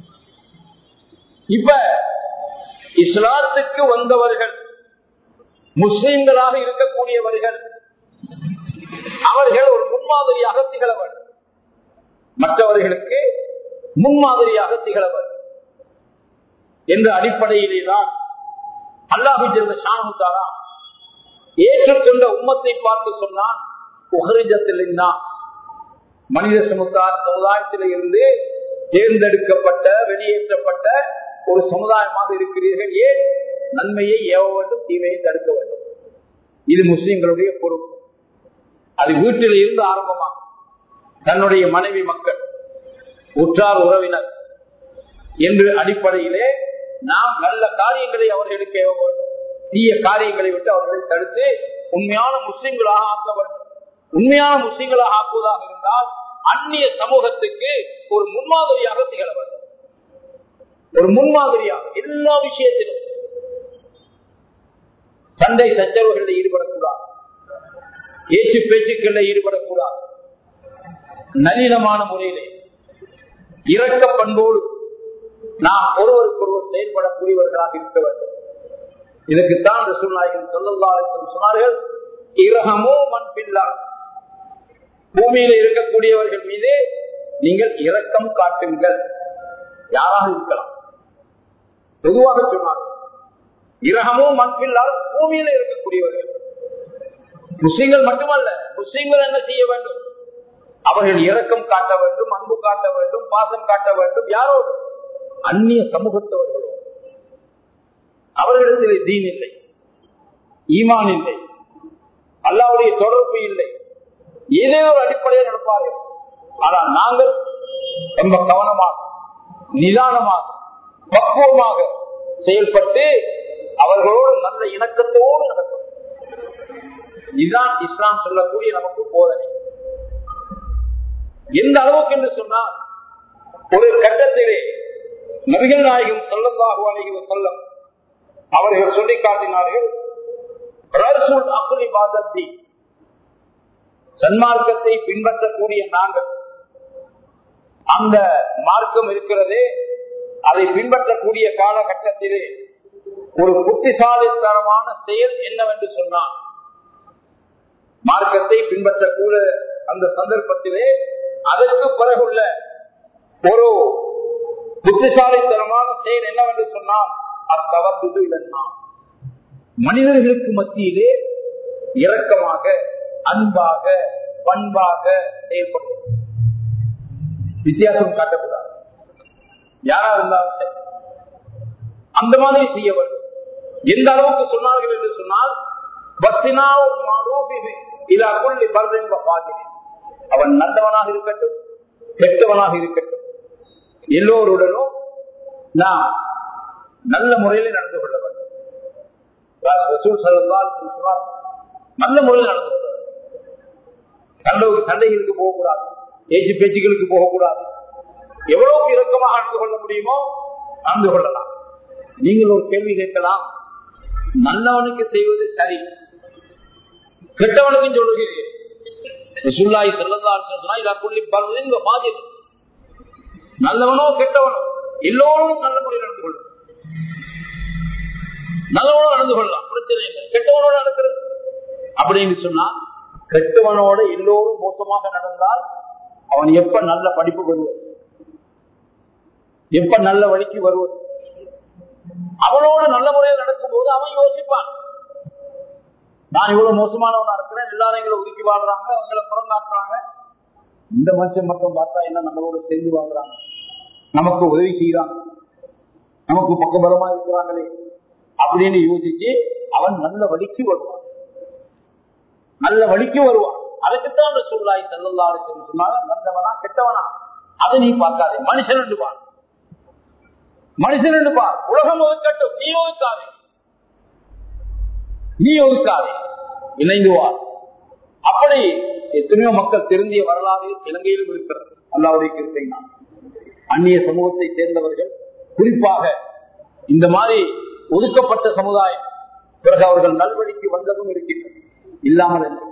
இப்ப இஸ்லாத்துக்கு வந்தவர்கள், முஸ்லிம்களாக இருக்கக்கூடியவர்கள், அவர்கள் ஒரு முன்மாதிரியாக திகழ வேண்டும், மற்றவர்களுக்கு முன்மாதிரியாக திகழ வேண்டும் என்ற அடிப்படையிலே தான் அல்லாஹ் ஜல்ல ஷானஹு தஆலா ஏற்றுக்கொண்ட உம்மத்தை பார்த்து சொன்னான், உஹ்ரிஜத்தில் லின்னாஸ், மனித சமுதாயத்திலே இருந்து தேர்ந்தெடுக்கப்பட்ட வெளியேற்றப்பட்ட ஒரு சமுதாயமாக இருக்கிறீர்கள். ஏன்? நன்மையை ஏவ வேண்டும், தீமையை தடுக்க வேண்டும். இது முஸ்லிம்களுடைய பொறுப்பு. அது வீட்டில் இருந்து ஆரம்பமாகும். தன்னுடைய மனைவி, மக்கள், உற்றார் உறவினர் என்ற அடிப்படையிலே நாம் நல்ல காரியங்களை அவர்களுக்கு ஏவ வேண்டும், தீய காரியங்களை விட்டு அவர்களை தடுத்து உண்மையான முஸ்லிம்களாக ஆக்க வேண்டும். உண்மையான முஸ்லிம்களாக ஆக்குவதாக இருந்தால் அந்நிய சமூகத்துக்கு ஒரு முன்மாதிரியாக திகழ வேண்டும். ஒரு முன்மாதிரியாக எல்லா விஷயத்திலும் சண்டை சச்சரவுகளில் ஈடுபடக்கூடாது, ஏற்று பேச்சுக்களில் ஈடுபடக்கூடாது. நளினமான முறையிலே இரக்க பண்போடு நாம் ஒருவருக்கொருவர் செயல்படக்கூடியவர்களாக இருக்க வேண்டும். இதற்குத்தான் ரசூல் நாயகம் ஸல்லல்லாஹு அலைஹி வஸல்லம் சொன்னார்கள், இரஹமு மன் ஃபில் அர்த், பூமியில இருக்கக்கூடியவர்கள் மீது நீங்கள் இரக்கம் காட்டுங்கள். யாராக இருக்கலாம், பொதுவாக சொன்னார்கள். இரஹமு மன் ஃபில் அர்த், பூமியில இருக்கக்கூடியவர்கள், முஸ்லிம்கள் மட்டுமல்ல, முஸ்லிம்கள் என்ன செய்ய வேண்டும், அவர்கள் இரக்கம் காட்ட வேண்டும், அன்பு காட்ட வேண்டும், பாசம் காட்ட வேண்டும். யாரோடு? அந்நிய சமூகத்தவர்களோடு. அவர்களிடத்தில் தீன் இல்லை, ஈமான் இல்லை, அல்லாஹ்வுடைய தொடர்பு இல்லை, ஏதேதோ ஒரு அடிப்படையில் நடப்பார்கள். ஆனால் நாங்கள் ரொம்ப கவனமாக, நிதானமாக, பக்குவமாக செயல்பட்டு அவர்களோடு நல்ல இணக்கத்தோடு நடக்கும். இதுதான் இஸ்லாம் சொல்லக்கூடிய நமக்கு போதனை. எந்த அளவுக்கு என்று சொன்னால், ஒரு கட்டத்திலே நபிகள் நாயகம் ஸல்லல்லாஹு அலைஹி வஸல்லம் அவர்கள் சொல்லி காட்டினார்கள், ரசூல் அக்லி பாதத்தி, சன்மார்க்கத்தை பின்பற்றக்கூடிய நாங்கள், அந்த மார்க்கம் இருக்கிறதே அதை பின்பற்றக்கூடிய காலகட்டத்திலே ஒரு புத்திசாலித்தனமான செயல் என்னவென்று சொன்னார். மார்க்கத்தை பின்பற்றக்கூடிய அந்த சந்தர்ப்பத்திலே அதற்கு பிறகுள்ள ஒரு புத்திசாலித்தனமான செயல் என்னவென்று சொன்னால், அத்தவத்துது இல்லைன்னா மனிதர்களுக்கு மத்தியிலே இரக்கமாக, அன்பாக, பண்பாக செயல்படுவது, வித்தியாசம் காட்டக்கூடாது. யாரா இருந்தாலும் சரி அந்த மாதிரி செய்ய வேண்டும். எந்த அளவுக்கு சொன்னார்கள் என்று சொன்னால், அவன் நல்லவனாக இருக்கட்டும் கெட்டவனாக இருக்கட்டும், எல்லோருடனும் நாம் நல்ல முறையில் நடந்து கொள்ள வேண்டும். ரசூல் ஸல்லல்லாஹு அலைஹி வஸல்லம் சொன்னார், நல்ல முறையில் நடந்து கொள்ள வேண்டும். சண்டைகளுக்கு போகக்கூடாது, ஏச்சு பேச்சுகளுக்கு போகக்கூடாது. எவ்வளவுக்கு இறக்கமாக நடந்து கொள்ள முடியுமோ நடந்து கொள்ளலாம். நீங்கள் ஒரு கேள்வி கேட்கலாம், நல்லவனுக்கு செய்வது சரி, கெட்டவனுக்கும் சொல்லுகிறீர்கள். ரசூலுல்லாஹி ஸல்லல்லாஹு அலைஹி வஸல்லம் சொன்னார், இலா குல்லி பர்ரின் வ ஃபாஜிர், நல்லவனோ கெட்டவனோ எல்லோரும் நல்ல முறையில் நடந்து கொள்ளும். நல்லவனோடு நடந்து கொள்ளலாம், பிரச்சனை இல்லை. கெட்டவனோடு நடக்கிறது அப்படின்னு சொன்னா, கெட்டவனோட எல்லோரும் மோசமாக நடந்தால் அவன் எப்ப நல்ல படிப்பு வருவது, எப்ப நல்ல வழிக்கு வருவது? அவனோடு நல்ல முறையில் நடக்கும் போது அவன் யோசிப்பான், நான் இவ்வளவு மோசமானவனா இருக்கிறேன், எல்லாரும் எங்களை ஒதுக்கி வாழ்றாங்க, அவங்களை புறங்காட்டுறாங்க, இந்த மனுஷன் மட்டும் பார்த்தா என்ன நம்மளோட சேர்ந்து வாழ்றாங்க, நமக்கு உதவி செய்யறாங்க, நமக்கு பக்கபலமா இருக்கிறாங்களே அப்படின்னு யோசிச்சு அவன் நல்ல வழிக்கு வருவான், நல்ல வழிக்கு வருவான். அதுக்குத்தான் ரசூலுல்லாஹி ஸல்லல்லாஹு அலைஹி வஸல்லம் சொன்னாங்க, நல்லவனா கெட்டவனா அதை நீ பார்க்காதே, மனுஷன் என்று பார், மனுஷன் என்று பார். உலகம் ஒதுக்கட்டும், நீ ஒதுக்காதே, நீ ஒதுக்காதே, இணைந்து வா. அப்படி எத்தனையோ மக்கள் திருந்திய வரலாறு இலங்கையிலும் இருக்கிறது. அல்லாஹ்வுடைய கிருபையினால் அந்நிய சமூகத்தை சேர்ந்தவர்கள், குறிப்பாக இந்த மாதிரி ஒதுக்கப்பட்ட சமுதாயம், பிறகு அவர்கள் நல்வழிக்கு வந்ததும் இருக்கின்றன, இல்லாமல் இல்லை.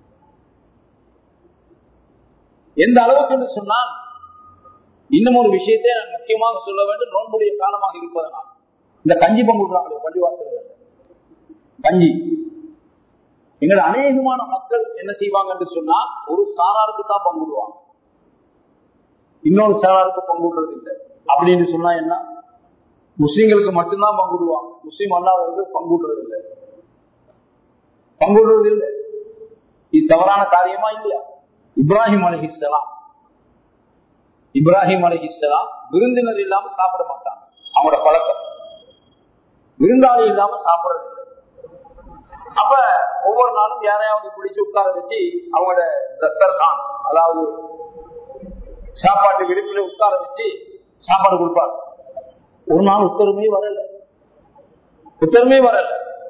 எந்த அளவுக்கு என்று சொன்னால், இன்னும் ஒரு விஷயத்தை நான் முக்கியமாக சொல்ல வேண்டும். நோன்புடைய காலமாக இருப்பதனால் இந்த கஞ்சி பங்குடுறாங்களே பள்ளிவாசல்கள், கஞ்சி எங்கள் அநேகமான மக்கள் என்ன செய்வாங்க என்று சொன்னா, ஒரு சாராருக்கு தான் பங்குடுவாங்க, இன்னொரு சாராருக்கு பங்குடுறது இல்லை. அப்படின்னு சொன்னா என்ன, முஸ்லீம்களுக்கு மட்டும்தான் பங்குடுவாங்க, முஸ்லீம் அல்லாதவர்கள் பங்குடுறது இல்லை, பங்குடுறது இல்லை. இது தவறான காரியமா இல்லையா? இப்ராஹிம் அலைஹிஸ்ஸலாம், இப்ராஹிம் அலைஹிஸ்ஸலாம் விருந்தினர் இல்லாம சாப்பிட மாட்டாங்க, அவங்களோட பழக்கம் விருந்தாளி இல்லாம சாப்பிடறது இல்லை. அப்ப ஒவ்வொரு நாளும் யாரையாவது பிடிச்சு உட்கார வச்சு அவங்களோட தஸ்தர்கான், அதாவது சாப்பாட்டு விடுப்பில உட்கார வச்சு சாப்பாடு கொடுப்பாங்க. ஒரு நாள் உத்தரமே வரல, உத்தரமே வரல.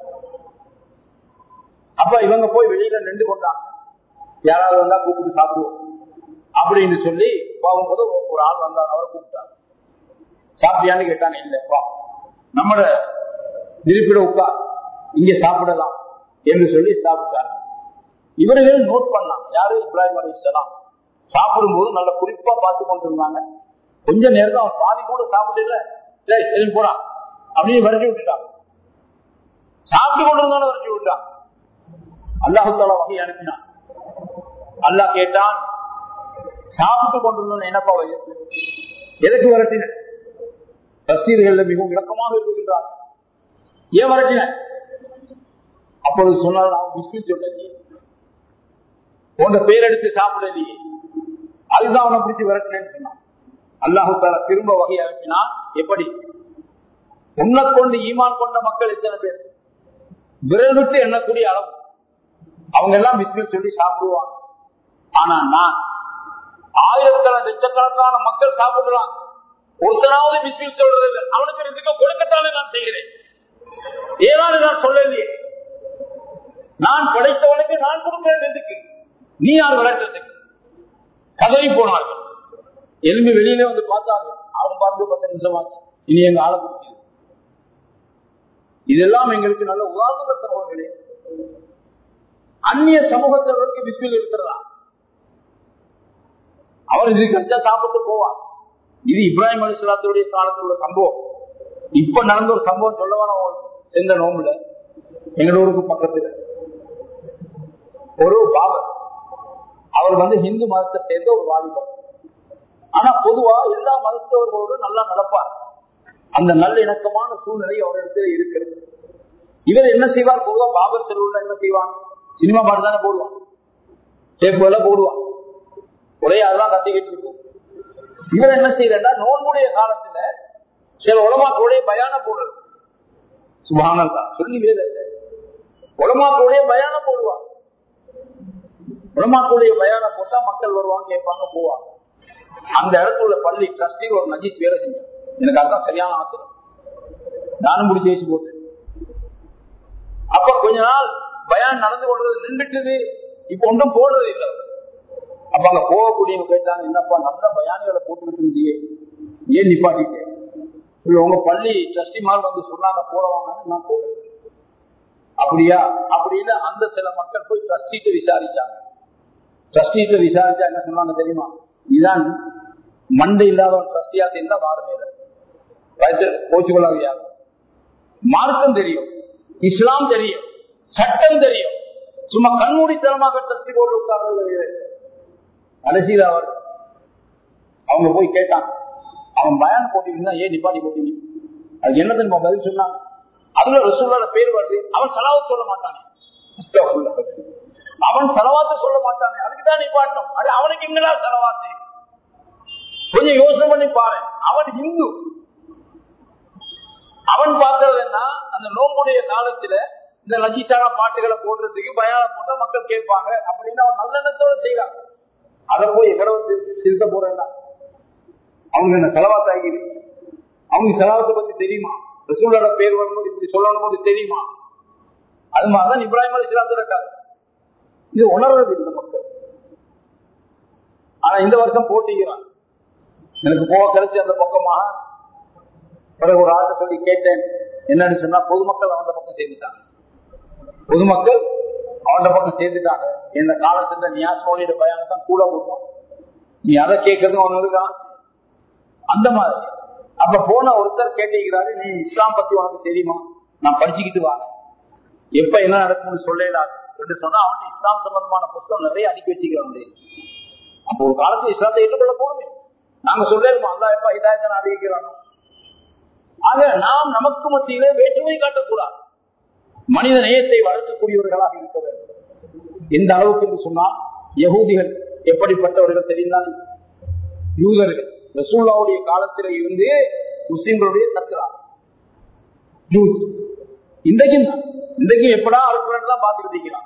அப்ப இவங்க போய் வெளியில நின்று கொண்டாங்க, யாராவது வந்தா கூப்பிட்டு சாப்பிடுவோம் அப்படின்னு சொல்லி போகும்போது ஒரு ஆள் வந்தார், அவரை கூப்பிட்டாங்க. சாப்பிட்டியான்னு கேட்டாங்க. இல்ல, வா நம்மளோட இருப்பிட உட்கார், இங்க சாப்பிடலாம் என்று சொல்லி சாப்பிட்டாங்க. இவர்கள் நோட் பண்ணாங்க, யாரு இப்ராஹிம் அலைஹிஸ்ஸலாம் சாப்பிடும் போது நல்ல குறிப்பா பார்த்து கொண்டிருந்தாங்க. கொஞ்ச நேரம் அவன் பாதி கூட சாப்பிடல, போறான் அப்படின்னு விரட்டி விட்டுட்டாங்க. சாப்பிட்டு கொண்டிருந்தாலும் விரட்டி விட்டாங்க. அல்லாஹ் தஆலா வஹி அனுப்பினான். அல்லாஹ் கேட்டான், சாப்பிட்டு கொண்டிருந்தோம் என்னப்பா எதுக்கு விரட்டின? தஃசீர்கள் மிகவும் விளக்கமாக இருக்கின்றார். ஏன் விரட்டின? அப்பொழுது சொன்னால், நான் பிஸ்மில் சொல்லலையே, உங்க பேர் எடுத்து சாப்பிடலையே, அதுதான் அவனை பிடிச்சி விரட்டினேன்னு சொன்னான். அல்லாஹ் தஆலா திரும்ப வகை அனுப்பினான். எப்படி? உன்னை கொண்டு ஈமான் கொண்ட மக்கள் எத்தனை பேர்? விரல் விட்டு எண்ணக்கூடிய அளவு அவங்க எல்லாம் பிஸ்மில் சொல்லி சாப்பிடுவாங்க. ஆனா நான் ஆயிரக்கணக்கான லட்சக்கணக்கான மக்கள் சாப்பிடுறாங்க, ஒருத்தனாவது பிஸ்மில் சொல்றது இல்லை. அவனுக்கு ரெண்டுக்கு கொடுக்கத்தானே நான் செய்கிறேன், ஏதாவது நான் சொல்லலையே. நான் படைத்தவனுக்கு நான் கொடுக்கிறேன் ரெண்டுக்கு, நீ யார் விளையாட்டுறதுக்கு? கதறி போனார்கள். எலும்பி வெளியிலே வந்து பார்த்தார்கள். அவன் பார்த்து 10 நிமிஷம் ஆச்சு, இனி எங்க ஆளை கொடுக்கிறது. இதெல்லாம் எங்களுக்கு நல்ல உதாரண சகோதரர்களே. அந்நிய சமூகத்தவர்களுக்கு பிஸ்மில் இருக்கிறதா? அவர் இது கஞ்சா சாப்பிட்டு போவார். இது இப்ராஹிம் அலைஹிஸ்ஸலாத்துடைய காலத்தில் உள்ள சம்பவம். இப்ப நடந்த ஒரு சம்பவம் சொல்லவான சென்ற நோம்புல எங்களூருக்கு பக்கத்துல ஒரு பாபர், அவர் ஹிந்து மதத்தை சேர்ந்த ஒரு வாலிபர். ஆனா பொதுவா எல்லா மதத்தவர்களோடு நல்லா நடப்பார். அந்த நல்ல இணக்கமான சூழ்நிலை அவரிடத்துல இருக்கிறது. இவர் என்ன செய்வார்? பொதுவா பாபர் செல்வர்கள் என்ன செய்வான்? சினிமா பாட்டு தானே போடுவான், டேப்பு எல்லாம் போடுவான், ஒரே அதெல்லாம் கத்திக்கிட்டு இருக்கும். இவர் என்ன செய்யறா, நோன்புடைய காலத்துல சில உலமாக்களுடைய பயான போடுறது. சுப்ஹானல்லாஹ் சொல்லி வேற உலமாக்களுடைய பயான போடுவார். உலமாக்களுடைய பயான போட்டா மக்கள் வருவாங்க, கேட்பாங்க, போவாங்க. அந்த இடத்துல உள்ள பள்ளி ட்ரஸ்டி ஒரு நஜீஸ் வேலை செஞ்சேன். எனக்கு அதுதான் சரியான ஆத்திரம். நானும் முடிச்சு வச்சு போட்டேன். அப்ப கொஞ்ச நாள் பயான் நடந்து கொள்றது நின்றுட்டுது. இப்ப ஒன்றும் போடுறது இல்லை. அப்ப அங்க போகக்கூடியவங்க கேட்டாங்க, என்னப்பா நல்ல பயான்களை போட்டுக்கிட்டு இருந்தியே, ஏன் நிப்பாட்டிட்டேன்? உங்க பள்ளி ட்ரஸ்டிமார் வந்து சொன்னாங்க போடவாங்கன்னு நான் போடுறேன். அப்படியா? அப்படின்னு அந்த சில மக்கள் போய் ட்ரஸ்டிட்ட விசாரிச்சாங்க. ட்ரஸ்டிட்ட விசாரிச்சா என்ன சொன்னாங்க தெரியுமா? இதான் மண்டை இல்லாத ஒரு ட்ரஸ்டியா சேர்ந்தா வார மேல போச்சுக்கொள்ளாத. மார்க்கம் தெரியும், இஸ்லாம் தெரியும், சட்டம் தெரியும், சும்மா கண்மூடித்தனமாக ட்ரஸ்டி போட்டு உட்கார்றது. கடைசியில் அவங்க போய் கேட்டாங்க, அவன் பயான் போட்டீங்கன்னா ஏன் நிப்பாட்டி போட்டீங்க? அது என்ன தெரியுமா பதில் சொன்னாங்க? அதுல ரசூலோட பேர் வருது, அவன் சலாவத் சொல்ல மாட்டானே, அவன் செலவாத்து சொல்ல மாட்டானே, அதுக்குதான் நிப்பாட்டும். அது அவனுக்கு எங்கடா செலவாத்து? கொஞ்சம் யோசனை பண்ணி பாரு. அவன் இந்து. அவன் பார்த்தது என்ன, அந்த நோம்புடைய காலத்துல இந்த லஜிசான பாட்டுகளை போடுறதுக்கு பயான போட்டா மக்கள் கேட்பாங்க அப்படின்னு அவன் நல்லெண்ணத்தோட செய்யறான். அதை போய் எங்கட வந்து திருத்த போறேன்னா அவங்க என்ன செலவாத்தாகி, அவங்க செலவத்தை பத்தி தெரியுமா? ரசூலோட பேர் வரும்போது இப்படி சொல்லணும் போது தெரியுமா? அது மாதிரிதான் இப்ராஹிம் அலைஹிஸ்ஸலாம் இருக்காது. இது உணர்றது இந்த மக்கள். ஆனா இந்த வருஷம் போட்டிக்கிறான். எனக்கு போக கிடைச்சி அந்த பக்கமாக பிறகு ஒரு ஆட்டை சொல்லி கேட்டேன். என்னன்னு சொன்னா, பொதுமக்கள் அவன் பக்கம் சேர்ந்துட்டாங்க. பொதுமக்கள் அவன் பக்கம் சேர்ந்துட்டாங்க. இந்த காலத்துல நியாசோனியோட பயானம் தான் கூட போடுவான். நீ அதை கேட்கறது அவனுக்கு ஆசை. அந்த மாதிரி அப்ப போன ஒருத்தர் கேட்டிருக்கிறாரு, நீ இஸ்லாம் பத்தி உனக்கு தெரியுமா? நான் படிச்சுக்கிட்டு வாங்க, எப்ப என்ன நடக்கும்னு சொல்லலாது என்று சொன்னா அவன் இஸ்லாம் சம்பந்தமான புத்தகம் நிறைய அடுக்கி வச்சுக்கிறான். அப்போ ஒரு காலத்துல இஸ்லாத்தை ஏற்றுக்கொள்ள போடுமே, நாங்க சொல்லிருக்கோம் அல்லா எப்ப இதாயத்தை அறிவிக்கிறானோ. ஆக நாம் நமக்கு மத்தியிலே வேற்றுமை காட்டக்கூடாது, மனித நேயத்தை வளர்க்கக்கூடியவர்களாக இருக்க வேண்டும். எந்த அளவுக்கு என்று சொன்னால், யகூதிகள் எப்படிப்பட்டவர்கள் தெரிந்தால், யூதர்கள் ரசூலுல்லாஹ்வுடைய காலத்தில் இருந்து முஸ்லிம்களுடைய தக்குறார் இன்றைக்கு எப்படா அறுப்புடன் தான் பார்த்துக்கிட்டு இருக்கிறான்.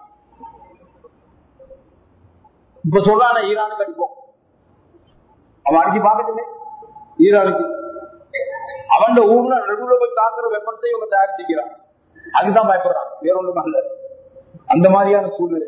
இப்ப சொல்றான ஈரானுக்கு அடிப்போம், அவன் அடிச்சு பார்க்கட்டுமே. ஈரானுக்கு அவன் ஊர்ல நடுவில் போய் தாக்குற வெப்பத்தை இவங்க தயாரிச்சுக்கிறான். அதுதான் பயப்படுறான், வேற ஒன்றும் அல்ல. அந்த மாதிரியான சூழ்நிலை.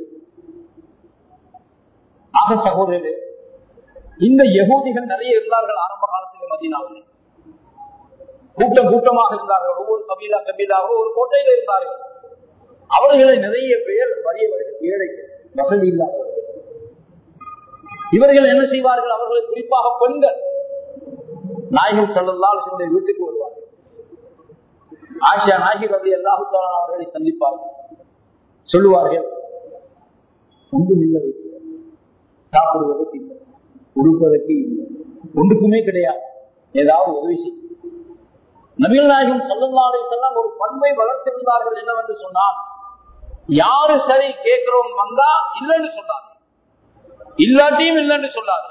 ஆக சகோதரர்களே, இந்த யகூதிகள் நிறைய இருந்தார்கள் ஆரம்ப காலத்தில் மதீனாவில். கூட்டம் கூட்டமாக இருந்தார்கள். ஒவ்வொரு கபீலாக ஒரு கோட்டையில் இருந்தார்கள். அவர்களை நிறைய பேர் வறியவர்கள், ஏழைகள், வசதி இல்லாதவர்கள். இவர்கள் என்ன செய்வார்கள்? அவர்களை குறிப்பாக பெண்கள் நாயகம் ஸல்லல்லாஹு அலைஹி வஸல்லம் வீட்டுக்கு வருவார்கள். ஆயிஷா நாயகி ரலியல்லாஹு தஆலா அவர்களை சந்திப்பார்கள். சொல்லுவார்கள், ஒன்றும் இல்லை, வீட்டில் சாப்பிடுவதற்கு இல்லை, உடுப்பதற்கு இல்லை, ஒன்றுக்குமே கிடையாது, ஏதாவது உதவி செய்யும். நபிகள் நாயகம் ஸல்லல்லாஹு அலைஹி வஸல்லம் ஒரு பண்பை வளர்த்திருந்தார்கள். என்னவென்று சொன்னால், யாரு சரி கேட்கிறோம் வந்தா இல்லைன்னு சொன்னாங்க, இல்லாட்டியும் இல்லைன்னு சொன்னாங்க.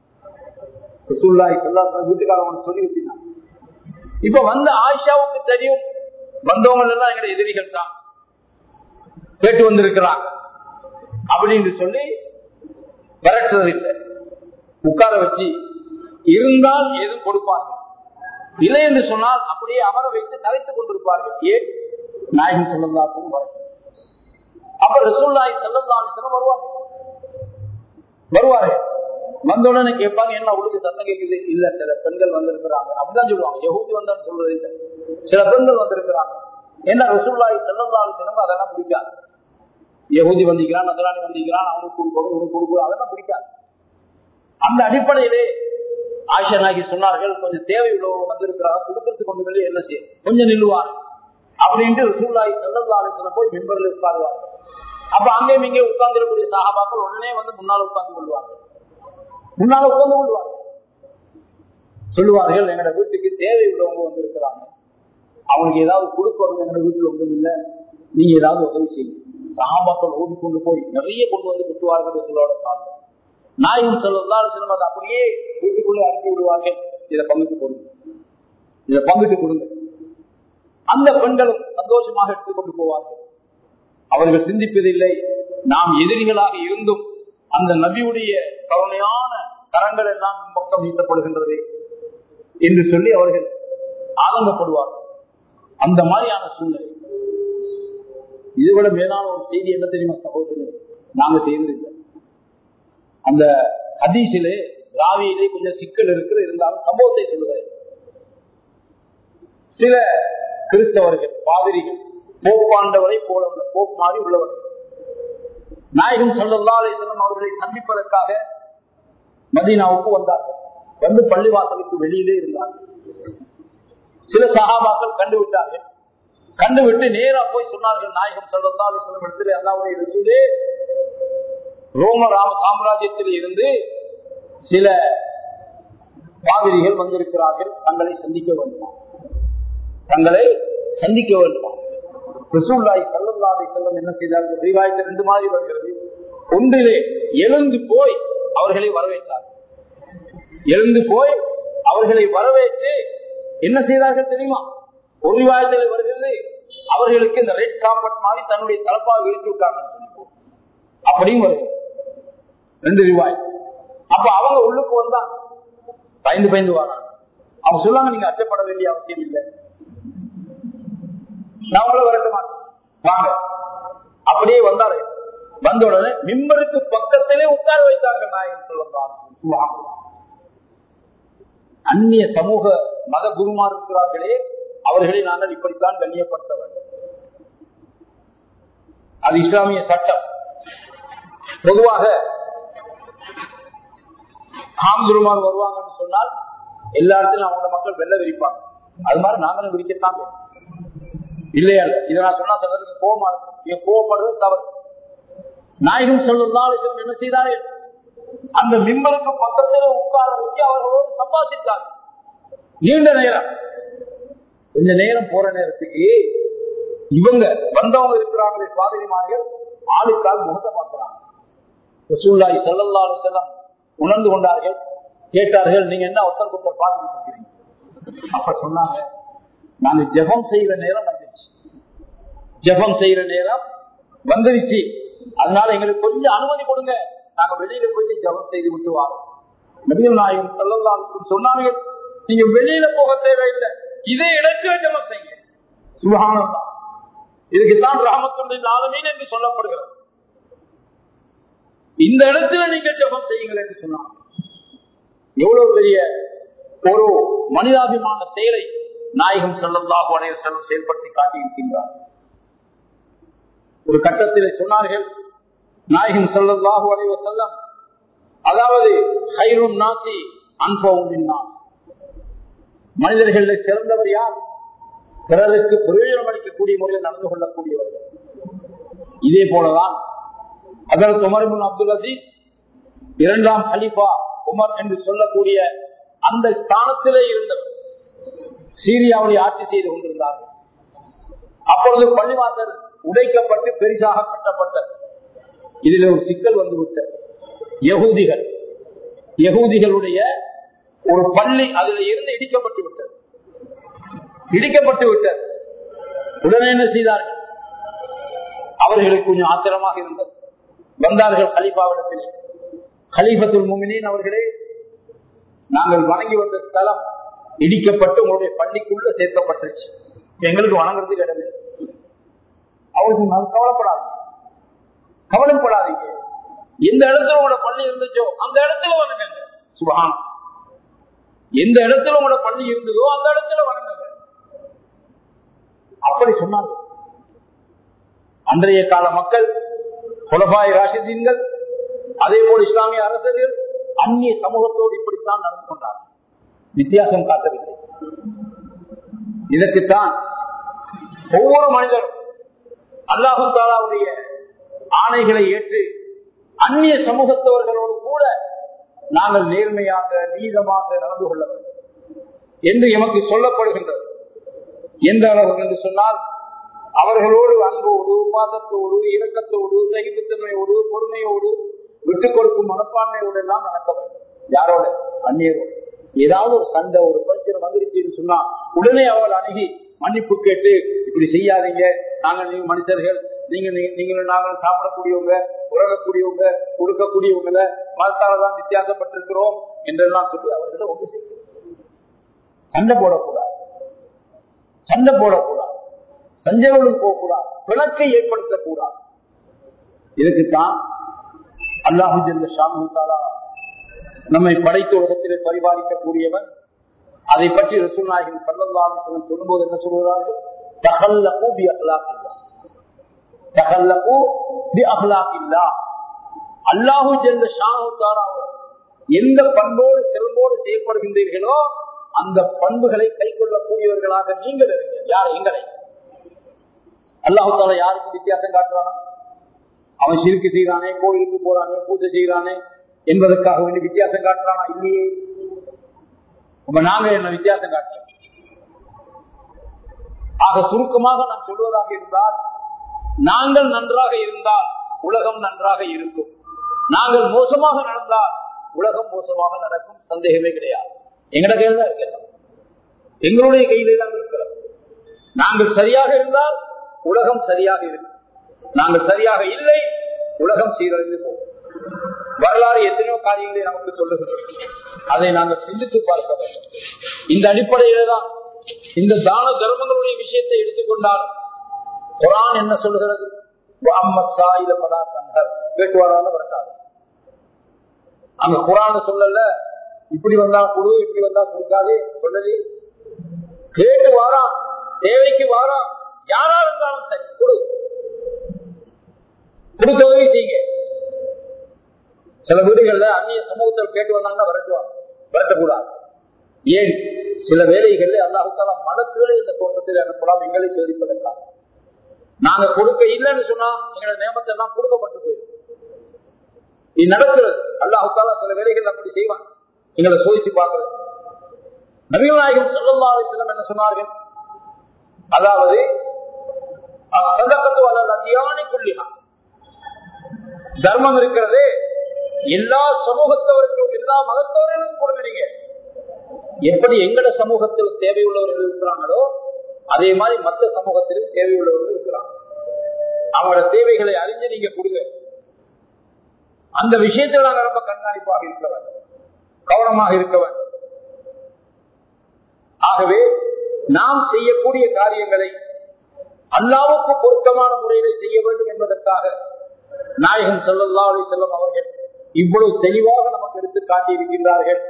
வீட்டுக்காரவங்க சொல்லி வச்சிருந்தாங்க. இப்ப வந்த ஆயிஷாவுக்கு தெரியும், வந்தவங்க எல்லாம் எங்களுடைய எதிரிகள் தான், கேட்டு வந்திருக்கிறாங்க அப்படின்னு சொல்லி விரட்டுறதில்லை. உட்கார வச்சு இருந்தால் எதுவும் கொடுப்பார்கள், இல்லை என்று சொன்னால் அப்படியே அமர வைத்து கலைத்துக் கொண்டிருப்பார்கள். ஏன்? நாயகம் ஸல்லல்லாஹு அலைஹி வஸல்லம். அப்ப ரசூலுல்லாஹி ஸல்லல்லாஹு அலைஹி வஸல்லம் வருவார்கள். வந்தவுடனே கேட்பாங்க, என்ன உங்களுக்கு சத்தம் கேட்குது? இல்ல, சில பெண்கள் வந்திருக்கிறாங்க. அப்படிதான் சொல்லுவாங்க. யஹூதி வந்தான்னு சொல்றது இல்லை, சில பெண்கள் வந்திருக்கிறாங்க. என்ன ரசூலுல்லாஹி ஸல்லல்லாஹு அலைஹி வஸல்லம் அதெல்லாம் பிடிக்காது. யஹூதி வந்திருக்கிறான், நஸ்ரானி வந்திருக்கிறான், அவனுக்கு கொடுக்கணும், இவனுக்கு கொடுக்கணும், அதெல்லாம் பிடிக்காது. அந்த அடிப்படையிலே ஆயிஷா நாயகி சொன்னார்கள், கொஞ்சம் தேவை உள்ளவங்க வந்திருக்கிறாங்க, கொடுக்கறதுக்கு கொண்டு வெளியே என்ன செய்யும், கொஞ்சம் நில்லுவார் அப்படின்ட்டு ரசூலுல்லாஹி ஸல்லல்லாஹு அலைஹி வஸல்லம் போய் மிம்பர்ல உட்காருவாங்க. அப்ப அங்கேயும் இங்கே உட்கார்ந்திருக்கக்கூடிய சஹாபாக்கள் உடனே வந்து முன்னால் உட்கார்ந்து கொள்வார்கள். முன்னால உட்கார்ந்து கொள்வார்கள். சொல்லுவார்கள், எங்களோட வீட்டுக்கு தேவை உள்ளவங்க வந்திருக்கிறாங்க, அவங்களுக்கு ஏதாவது கொடுக்கணும், எங்களோட வீட்டுல ஒன்றும் இல்லை, நீங்க ஏதாவது உதவி செய்யுங்க. சஹாபாக்கள் ஓடிக்கொண்டு போய் நிறைய கொண்டு வந்து குட்டுவார்கள் ரசூலோட காலில். நாயகம் ஸல்லல்லாஹு அலைஹி வஸல்லம் அதை அப்படியே வீட்டுக்குள்ளே அனுப்பி விடுவார்கள், இதை பங்கிட்டு கொடுங்க, இதை பங்கிட்டு கொடுங்க. அந்த பெண்களும் சந்தோஷமாக எடுத்துக்கொண்டு போவார்கள். அவர்கள் சிந்திப்பதில்லை, நாம் எதிரிகளாக இருந்தும் அந்த நபியுடைய கருணையான கரங்கள் எல்லாம் பக்கம் நீட்டப்படுகின்றது என்று சொல்லி அவர்கள் ஆதங்கப்படுவார்கள். அந்த மாதிரியான சூழ்நிலை. இதுவிட மேலான ஒரு செய்தி என்ன தெரியுமா சகோதரர்களே, நாங்க செய்வதில்லை. அந்த ஹதீஸிலே ராவியிலே கொஞ்சம் சிக்கல் இருந்தாலும் சம்பவத்தை சொல்லுகிறேன். சில கிறிஸ்தவர்கள் பாதிரிகள் போப்பாண்டவரை போலவல்ல, போப் மாறி உள்ளவர்கள் நாயகம் ஸல்லல்லாஹு அலைஹி வஸல்லம் அவர்களை சந்திப்பதற்காக மதீனாவுக்கு வந்தார்கள். வந்து பள்ளிவாசலுக்கு வெளியிலே இருந்தார்கள். சில சஹாபாக்கள் கண்டுவிட்டார்கள். கண்டுவிட்டு நேரா போய் சொன்னார்கள் நாயகம் ஸல்லல்லாஹு அலைஹி வஸல்லம் இடத்திலே, அல்லாஹ்வுடைய ரசூலே, ரோம சாம்ராஜ்யத்தில் இருந்து சில பாதிரிகள் வந்திருக்கிறார்கள், தங்களை சந்திக்க வேண்டுமா, தங்களை சந்திக்க வேண்டுமா. ரசூலுல்லாஹி ஸல்லல்லாஹு அலைஹி வஸல்லம் என்ன செய்தார்கள்? ரிவாயத்தில் 2 மாதிரி வருகிறது. ஒன்றிலே எழுந்து போய் அவர்களை வரவேற்றார்கள். எழுந்து போய் அவர்களை வரவேற்று என்ன செய்தார்கள் தெரியுமா? ஒரு ரிவாயத்தில் வருகிறது, அவர்களுக்கு இந்த ரெட் கார்பெட் மாதிரி தன்னுடைய தலப்பாக விரித்து விட்டாங்கன்னு சொல்லி அப்படியும் வருகிறது. 2 ரிவாயத். அப்ப அவங்க உள்ளுக்கு வந்தாங்க, பயந்து வராங்க. அவங்க சொல்லாங்க, நீங்க அச்சப்பட வேண்டிய அவசியம் இல்லை, நான் உங்களை வரட்ட மாட்டேன், வாங்க. அப்படியே வந்தாரு. வந்த உடனே மிம்பருக்கு பக்கத்திலே உட்கார வைத்தாங்க நாயகம் ஸல்லல்லாஹு அலைஹி வஸல்லம். அந்நிய சமூக மத குருமார் இருக்கிறார்களே, அவர்களை நாங்கள் இப்படித்தான் கண்ணியப்படுத்த வேண்டும். அது இஸ்லாமிய சட்டம். பொதுவாக ஆம்துருமார் வருவாங்கன்னு சொன்னால் எல்லா இடத்திலும் அவங்களோட மக்கள் வெள்ள விரிப்பாங்க. அது மாதிரி நாங்களும் விரிக்கத்தான் வேணும், இல்லையா? இதை நான் சொன்னா சிலருக்கு கோபமா இருக்கும். கோபப்படுறது தவறு. நாயகம் ஸல்லல்லாஹு அலைஹி வஸல்லம் என்ன செய்தார்கள்? அந்த மிம்பருக்கு பக்கத்தில் உட்கார வச்சு அவர்களோடு சம்பாதித்தார்கள். நீண்ட நேரம். கொஞ்ச நேரம் போற நேரத்துக்கு இவங்க வந்தவங்க இருக்கிறாங்களே பாதிரிமார்கள், ஆளுக்கால் முகத்தை பார்க்கிறாங்க. ரசூலுல்லாஹி ஸல்லல்லாஹு அலைஹி வஸல்லம் உணர்ந்து கொண்டார்கள். கேட்டார்கள், நீங்க என்ன ஒருத்தருக்கு பார்த்துக்கிட்டு இருக்கிறீங்க? அப்ப சொன்னாங்க, நாங்க ஜெபம் செய்யற நேரம் வந்துருச்சு, ஜெபம் செய்யற நேரம் வந்துருச்சு, அதனால எங்களுக்கு கொஞ்சம் அனுமதி கொடுங்க, நாங்க வெளியில போய் ஜெபம் செய்து விட்டு வரோம். நபிகள் நாயகம் ஸல்லல்லாஹு அலைஹி வஸல்லம் சொன்னாங்க, நீங்க வெளியில போக தேவையில்லை, இதே இடத்துல ஜெபம் செய்யுங்க. சுப்ஹானல்லாஹ். இதுக்குத்தான் ரஹ்மத்துல் ஆலமீன் என்று சொல்லப்படுகிறது. இந்த இடத்துல நீங்க ஜெபம் செய்யுங்கள் என்று சொன்னாங்க. எவ்வளவு பெரிய ஒரு மனிதாபிமான செயலை நாயகம் ஸல்லல்லாஹு அலைஹி வஸல்லம் செயல்படுத்தி காட்டியிருக்கின்றார். ஒரு கட்டத்தில் சொன்னார்கள் நாயகம் ஸல்லல்லாஹு அலைஹி வஸல்லம், அதாவது கைரும் நாசி அன்பவும் இன்னாஸ், மனிதர்களில் சிறந்தவர் யார்? பிறருக்கு பிரயோஜனம் அளிக்கக்கூடிய முறையில் நடந்து கொள்ளக்கூடியவர்கள். இதே போலதான் ஹஜ்ரத் உமர் இப்னு அப்துல் அசீஸ், 2ஆம் கலீஃபா உமர் என்று சொல்லக்கூடிய அந்த ஸ்தானத்திலே இருந்தவர், சீரியாவில் ஆட்சி செய்து கொண்டிருந்தார்கள். அப்பொழுது பள்ளிவாசல் உடைக்கப்பட்டு பெரிசாக கட்டப்பட்டது. இதில் ஒரு சிக்கல் வந்துவிட்டது. யகூதிகளுடைய ஒரு பள்ளி அதில் இருந்து இடிக்கப்பட்டு விட்டது. உடனே என்ன செய்தார்கள்? அவர்களுக்கு கொஞ்சம் ஆத்திரமாக இருந்தது. வந்தார்கள் கலீஃபாவிடத்திலே, கலீஃபத்துல் முஃமினீன் அவர்களே, நாங்கள் வணங்கி வந்த ஸ்தலம் இடிக்கப்பட்டு உங்களுடைய பள்ளிக்குள்ள சேர்க்கப்பட்டுச்சு, எங்களுக்கு வணங்குறதுக்கு இடமே. அவருக்கு கவலைப்படாதீங்க, எந்த இடத்துல உங்களோட பள்ளி இருந்துச்சோ அந்த இடத்துல வணங்குங்க. சுப்ஹானல்லாஹ். எந்த இடத்துல உங்களோட பள்ளி இருந்ததோ அந்த இடத்துல வணங்குங்க. அப்படி சொன்னாங்க. அன்றைய கால மக்கள், குலஃபாய் ராஷிதீன்கள், அதே போல் இஸ்லாமிய அரசர்கள் அந்நிய சமூகத்தோடு இப்படித்தான் நடந்து கொண்டார்கள், வித்தியாசம் காட்டவில்லை. இதற்குத்தான் ஒவ்வொரு மனிதரும் அல்லாஹு தஆலாவுடைய ஆணைகளை ஏற்று அந்நிய சமூகத்தவர்களோடு கூட நாங்கள் நேர்மையாக நீதமாக நடந்து கொள்ள வேண்டும் என்று எமக்கு சொல்லப்படுகின்றது. எந்த அளவு என்று சொன்னால், அவர்களோடு அன்போடு, பாசத்தோடு, இரக்கத்தோடு, சகிப்புத்தன்மையோடு, பொறுமையோடு, விட்டுக் கொடுக்கும் மனப்பான்மையோடு எல்லாம் நடக்க வேண்டும். யாரோட? அந்நியரோடு. ஏதாவது ஒரு சண்டை, ஒரு பிரச்சனை வந்துருச்சுன்னு சொன்னா உடனே அவர்கள் அணுகி மன்னிப்பு கேட்டு, இப்படி செய்யாதீங்க, நாங்கள் நீங்க மனுஷர்கள், நீங்களும் நாங்களும் சாப்பிடக்கூடியவங்க, உறங்கக்கூடியவங்க, கொடுக்கக்கூடியவங்கள மதத்தாலதான் வித்தியாசப்பட்டிருக்கிறோம் என்றெல்லாம் சொல்லி அவர்களை ஒன்று செய்யும். சண்டை போடக்கூடாது, சஞ்சைகளுக்கு போகக்கூடாது, பிணக்கை ஏற்படுத்தக்கூடாது. இதுக்குத்தான் அல்லாஹு ஜல்ல ஷானஹு தஆலா நம்மை படைத்த உலகத்திலே பரிபாலிக்கக்கூடியவன். அதை பற்றி ரசூல் நாயகம் ஸல்லல்லாஹு அலைஹி வஸல்லம் சொல்லும்போது என்ன சொல்கிறார்கள்? தகல்லகு பி அஹ்லாகில்லாஹ். அல்லாஹு ஜல்ல ஷானஹு தஆலா எந்த பண்போடு செல்வோடு செயல்படுகின்றீர்களோ அந்த பண்புகளை கை கொள்ளக்கூடியவர்களாக நீங்கள் இருங்க. யார்? எங்களை. அல்லாஹு தஆலா யாருக்கு வித்தியாசம் காட்டுறானா? அவன் ஷிர்க் செய்யறானே, கோயிலுக்கு போறானே, பூஜை செய்யறானே என்பதற்காக வேண்டி வித்தியாசம் காட்டுறானா? இல்லையே. நாங்க என்ன வித்தியாசம் காட்டுறோம்? ஆக சுருக்கமாக நான் சொல்வதாக இருந்தால், நாங்கள் நன்றாக இருந்தால் உலகம் நன்றாக இருக்கும், நாங்கள் மோசமாக நடந்தால் உலகம் மோசமாக நடக்கும். சந்தேகமே கிடையாது. எங்கட கையில் தான் இருக்கிறோம், எங்களுடைய கையிலே தான் இருக்கிறோம். நாங்கள் சரியாக இருந்தால் உலகம் சரியாக இருக்கும், நாங்கள் சரியாக இல்லை உலகம் சீரழிந்து போகும். வரலாறு எத்தனையோ காரியங்களை நமக்கு சொல்லுகிறோம், அதை நாங்கள் சிந்தித்து பார்க்க வேண்டும். இந்த அடிப்படையில தான் இந்த தான தர்மங்களுடைய விஷயத்தை எடுத்துக்கொண்டால் குர்ஆன் என்ன சொல்லுகிறது? கேட்டுவாரால வரட்டாது. அங்க குர்ஆன் சொல்லல இப்படி வந்தா கொடு, இப்படி வந்தா கொடுக்காது சொல்லது. கேட்டு வாரான், தேவைக்கு வாரான், யாரா இருந்தாலும் சரி கொடு, கொடுக்க உதவி செய்யுங்க. சில வீடுகள்ல அந்நிய சமூகத்தில் கேட்டு வந்தாங்கன்னா விரட்டுவாங்க, விரட்டக்கூடாது. ஏன்? சில வேலைகள்ல அல்லாஹ் தஆலா மலக்குகளை இந்த தோட்டத்தில் அனுப்பலாம் எங்களை சோதிப்பதற்காக. நாங்க கொடுக்க இல்லைன்னு சொன்னா எங்களோட நியமத்தை எல்லாம் கொடுக்கப்பட்டு போயிடும். இது நடக்கிறது. அல்லாஹ் தஆலா சில வேலைகள் அப்படி செய்வான், எங்களை சோதிச்சு பார்க்கிறது. நபிகள் நாயகம் ஸல்லல்லாஹு அலைஹி வஸல்லம் என்ன சொன்னார்கள்? அதாவது தர்மம் இருக்கிறது எல்லா சமூகத்தவர்களும் எல்லா மதத்தவர்களும் கொடுங்க. எப்படி எங்கட சமூகத்தில் தேவையுள்ளவர்கள் இருக்கிறாங்களோ அதே மாதிரி மற்ற சமூகத்திலும் தேவையுள்ளவர்கள் இருக்கிறாங்க. அவங்களோட தேவைகளை அறிஞ்சு நீங்க கொடுங்க. அந்த விஷயத்தில் நாங்கள் ரொம்ப கண்காணிப்பாக இருக்க வேண்டும், கவனமாக இருக்க வேண்டும். ஆகவே நாம் செய்யக்கூடிய காரியங்களை அல்லாஹ்வுக்கு பொருத்தமான முறையிலே செய்ய வேண்டும் என்பதற்காக நாயகம் ஸல்லல்லாஹு அலைஹி வஸல்லம் அவர்கள் இவ்வளவு தெளிவாக நமக்கு எடுத்து காட்டி இருக்கின்றார்கள்.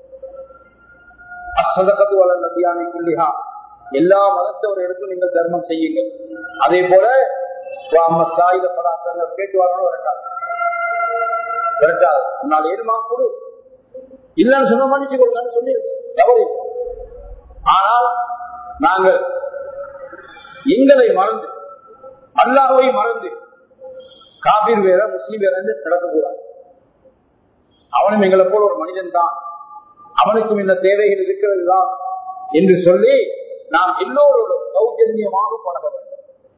அஸ்ஸதகத்து வலல் நதியானி குல்லிஹா, எல்லா மதத்தவர்களுக்கும் நீங்கள் தர்மம் செய்யுங்கள். அதே போல சாயுத பதார்த்தங்கள் கேட்டு வரணும், வரட்டாது வரட்டாது. உன்னால் ஏழுமா கொடு, இல்லைன்னு சொன்ன மன்னிச்சு கொடுங்கன்னு சொல்லியிருக்கு, தவறு. ஆனால் நாங்கள் எங்களை மறந்து அல்லாஹ்வை மறந்து காபீர் வேற முஸ்லீம் வேற நடக்கக்கூடாது. அவனும் எங்களை போல ஒரு மனிதன் தான், அவனுக்கும் இந்த தேவைகள் இருக்கிறது தான் என்று சொல்லி நாம் எல்லோரோடும் சௌஜன்யமாக பழக வேண்டும்.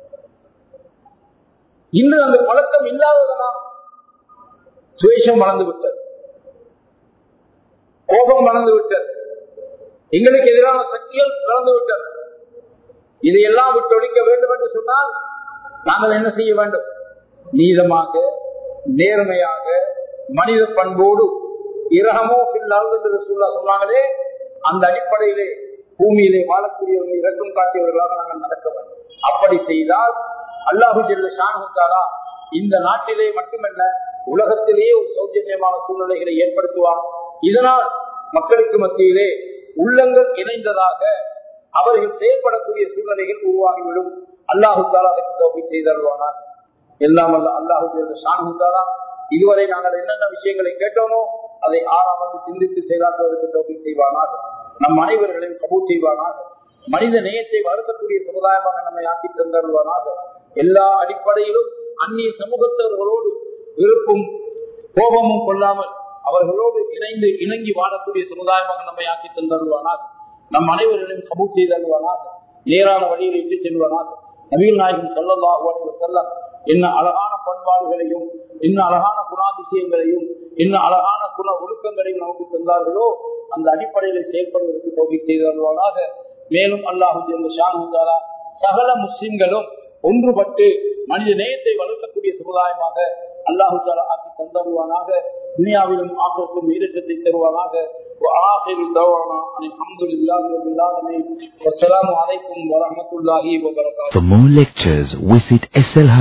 இன்று அந்த பழக்கம் இல்லாததனால் சுவேஷம் வளர்ந்து விட்டது, கோபம் வளர்ந்து விட்டது, எங்களுக்கு எதிரான சக்திகள் வளர்ந்து விட்டது. இதையெல்லாம் விட்டொழிக்க வேண்டும் என்று சொன்னால் நாங்கள் என்ன செய்ய வேண்டும்? நீதமாக, நேர்மையாக, மனித பண்போடு இரகமோ பின்னால் என்று சொன்னாங்களே, அந்த அடிப்படையிலே பூமியிலே வாழக்கூடியவர்கள் இரக்கம் காட்டியவர்களாக நாங்கள் நடக்க வேண்டும். அப்படி செய்தால் அல்லாஹு ஜல்ல ஷானஹு தஆலா இந்த நாட்டிலே மட்டுமல்ல உலகத்திலேயே ஒரு சௌஜன்யமான சூழ்நிலைகளை ஏற்படுத்துவார். இதனால் மக்களுக்கு மத்தியிலே உள்ளங்கள் இணைந்ததாக அவர்கள் செயல்படக்கூடிய சூழ்நிலைகள் உருவாகிவிடும். அல்லாஹு தஆலா அதற்கு தௌஃபீக் செய்தருள்வானாக. எல்லாம் அல்லாஹு ஜல்ல ஷானஹு தஆலா இதுவரை நாங்கள் என்னென்ன விஷயங்களை கேட்டோமோ அதை ஆறாவது சிந்தித்து செயலாற்றுவதற்கு தௌஃபீக் செய்வானாக. நம் அனைவர்களையும் கபூல் செய்வானாக. மனித நேயத்தை வளர்க்கக்கூடிய சமுதாயமாக நம்மை ஆக்கி தந்தருள்வானாக. எல்லா அடிப்படையிலும் அந்நிய சமூகத்தவர்களோடு விருப்பும் கோபமும் கொள்ளாமல் அவர்களோடு இணைந்து இணங்கி வாழக்கூடிய சமுதாயமாக நம்மை ஆக்கி தந்தருள்வானாக. நம் அனைவர்களையும் கபூல் செய்தருள்வானாக. நேரான வழியில் இட்டு செல்வானாக. நபிகள் நாயகம் ஸல்லல்லாஹு அலைஹி வஸல்லம் என்ன அழகான பண்பாடுகளையும் என்ன அழகான குணாதிசயங்களையும் என்ன அழகான குண ஒழுக்கங்களையும் நமக்கு தந்தார்களோ அந்த அடிப்படையில் செயல்படுவதற்கு தௌஃபீக் செய்தருள்வானாக. மேலும் அல்லாஹு ஜல்ல ஷானஹு தஆலா சகல முஸ்லிம்களும் ஒன்றுபட்டு மனித நேயத்தை வளர்க்கக்கூடிய சமுதாயமாக அல்லாஹு தஆலா ஆக்கி தந்தருவானாக. துனியாவிலும் ஆகிரத்திலும் ஈரத்தை தருவானாக. وآخر دعوانا الحمد لله رب العالمين والسلام عليكم ورحمة الله وبركاته. For more lectures, visit SL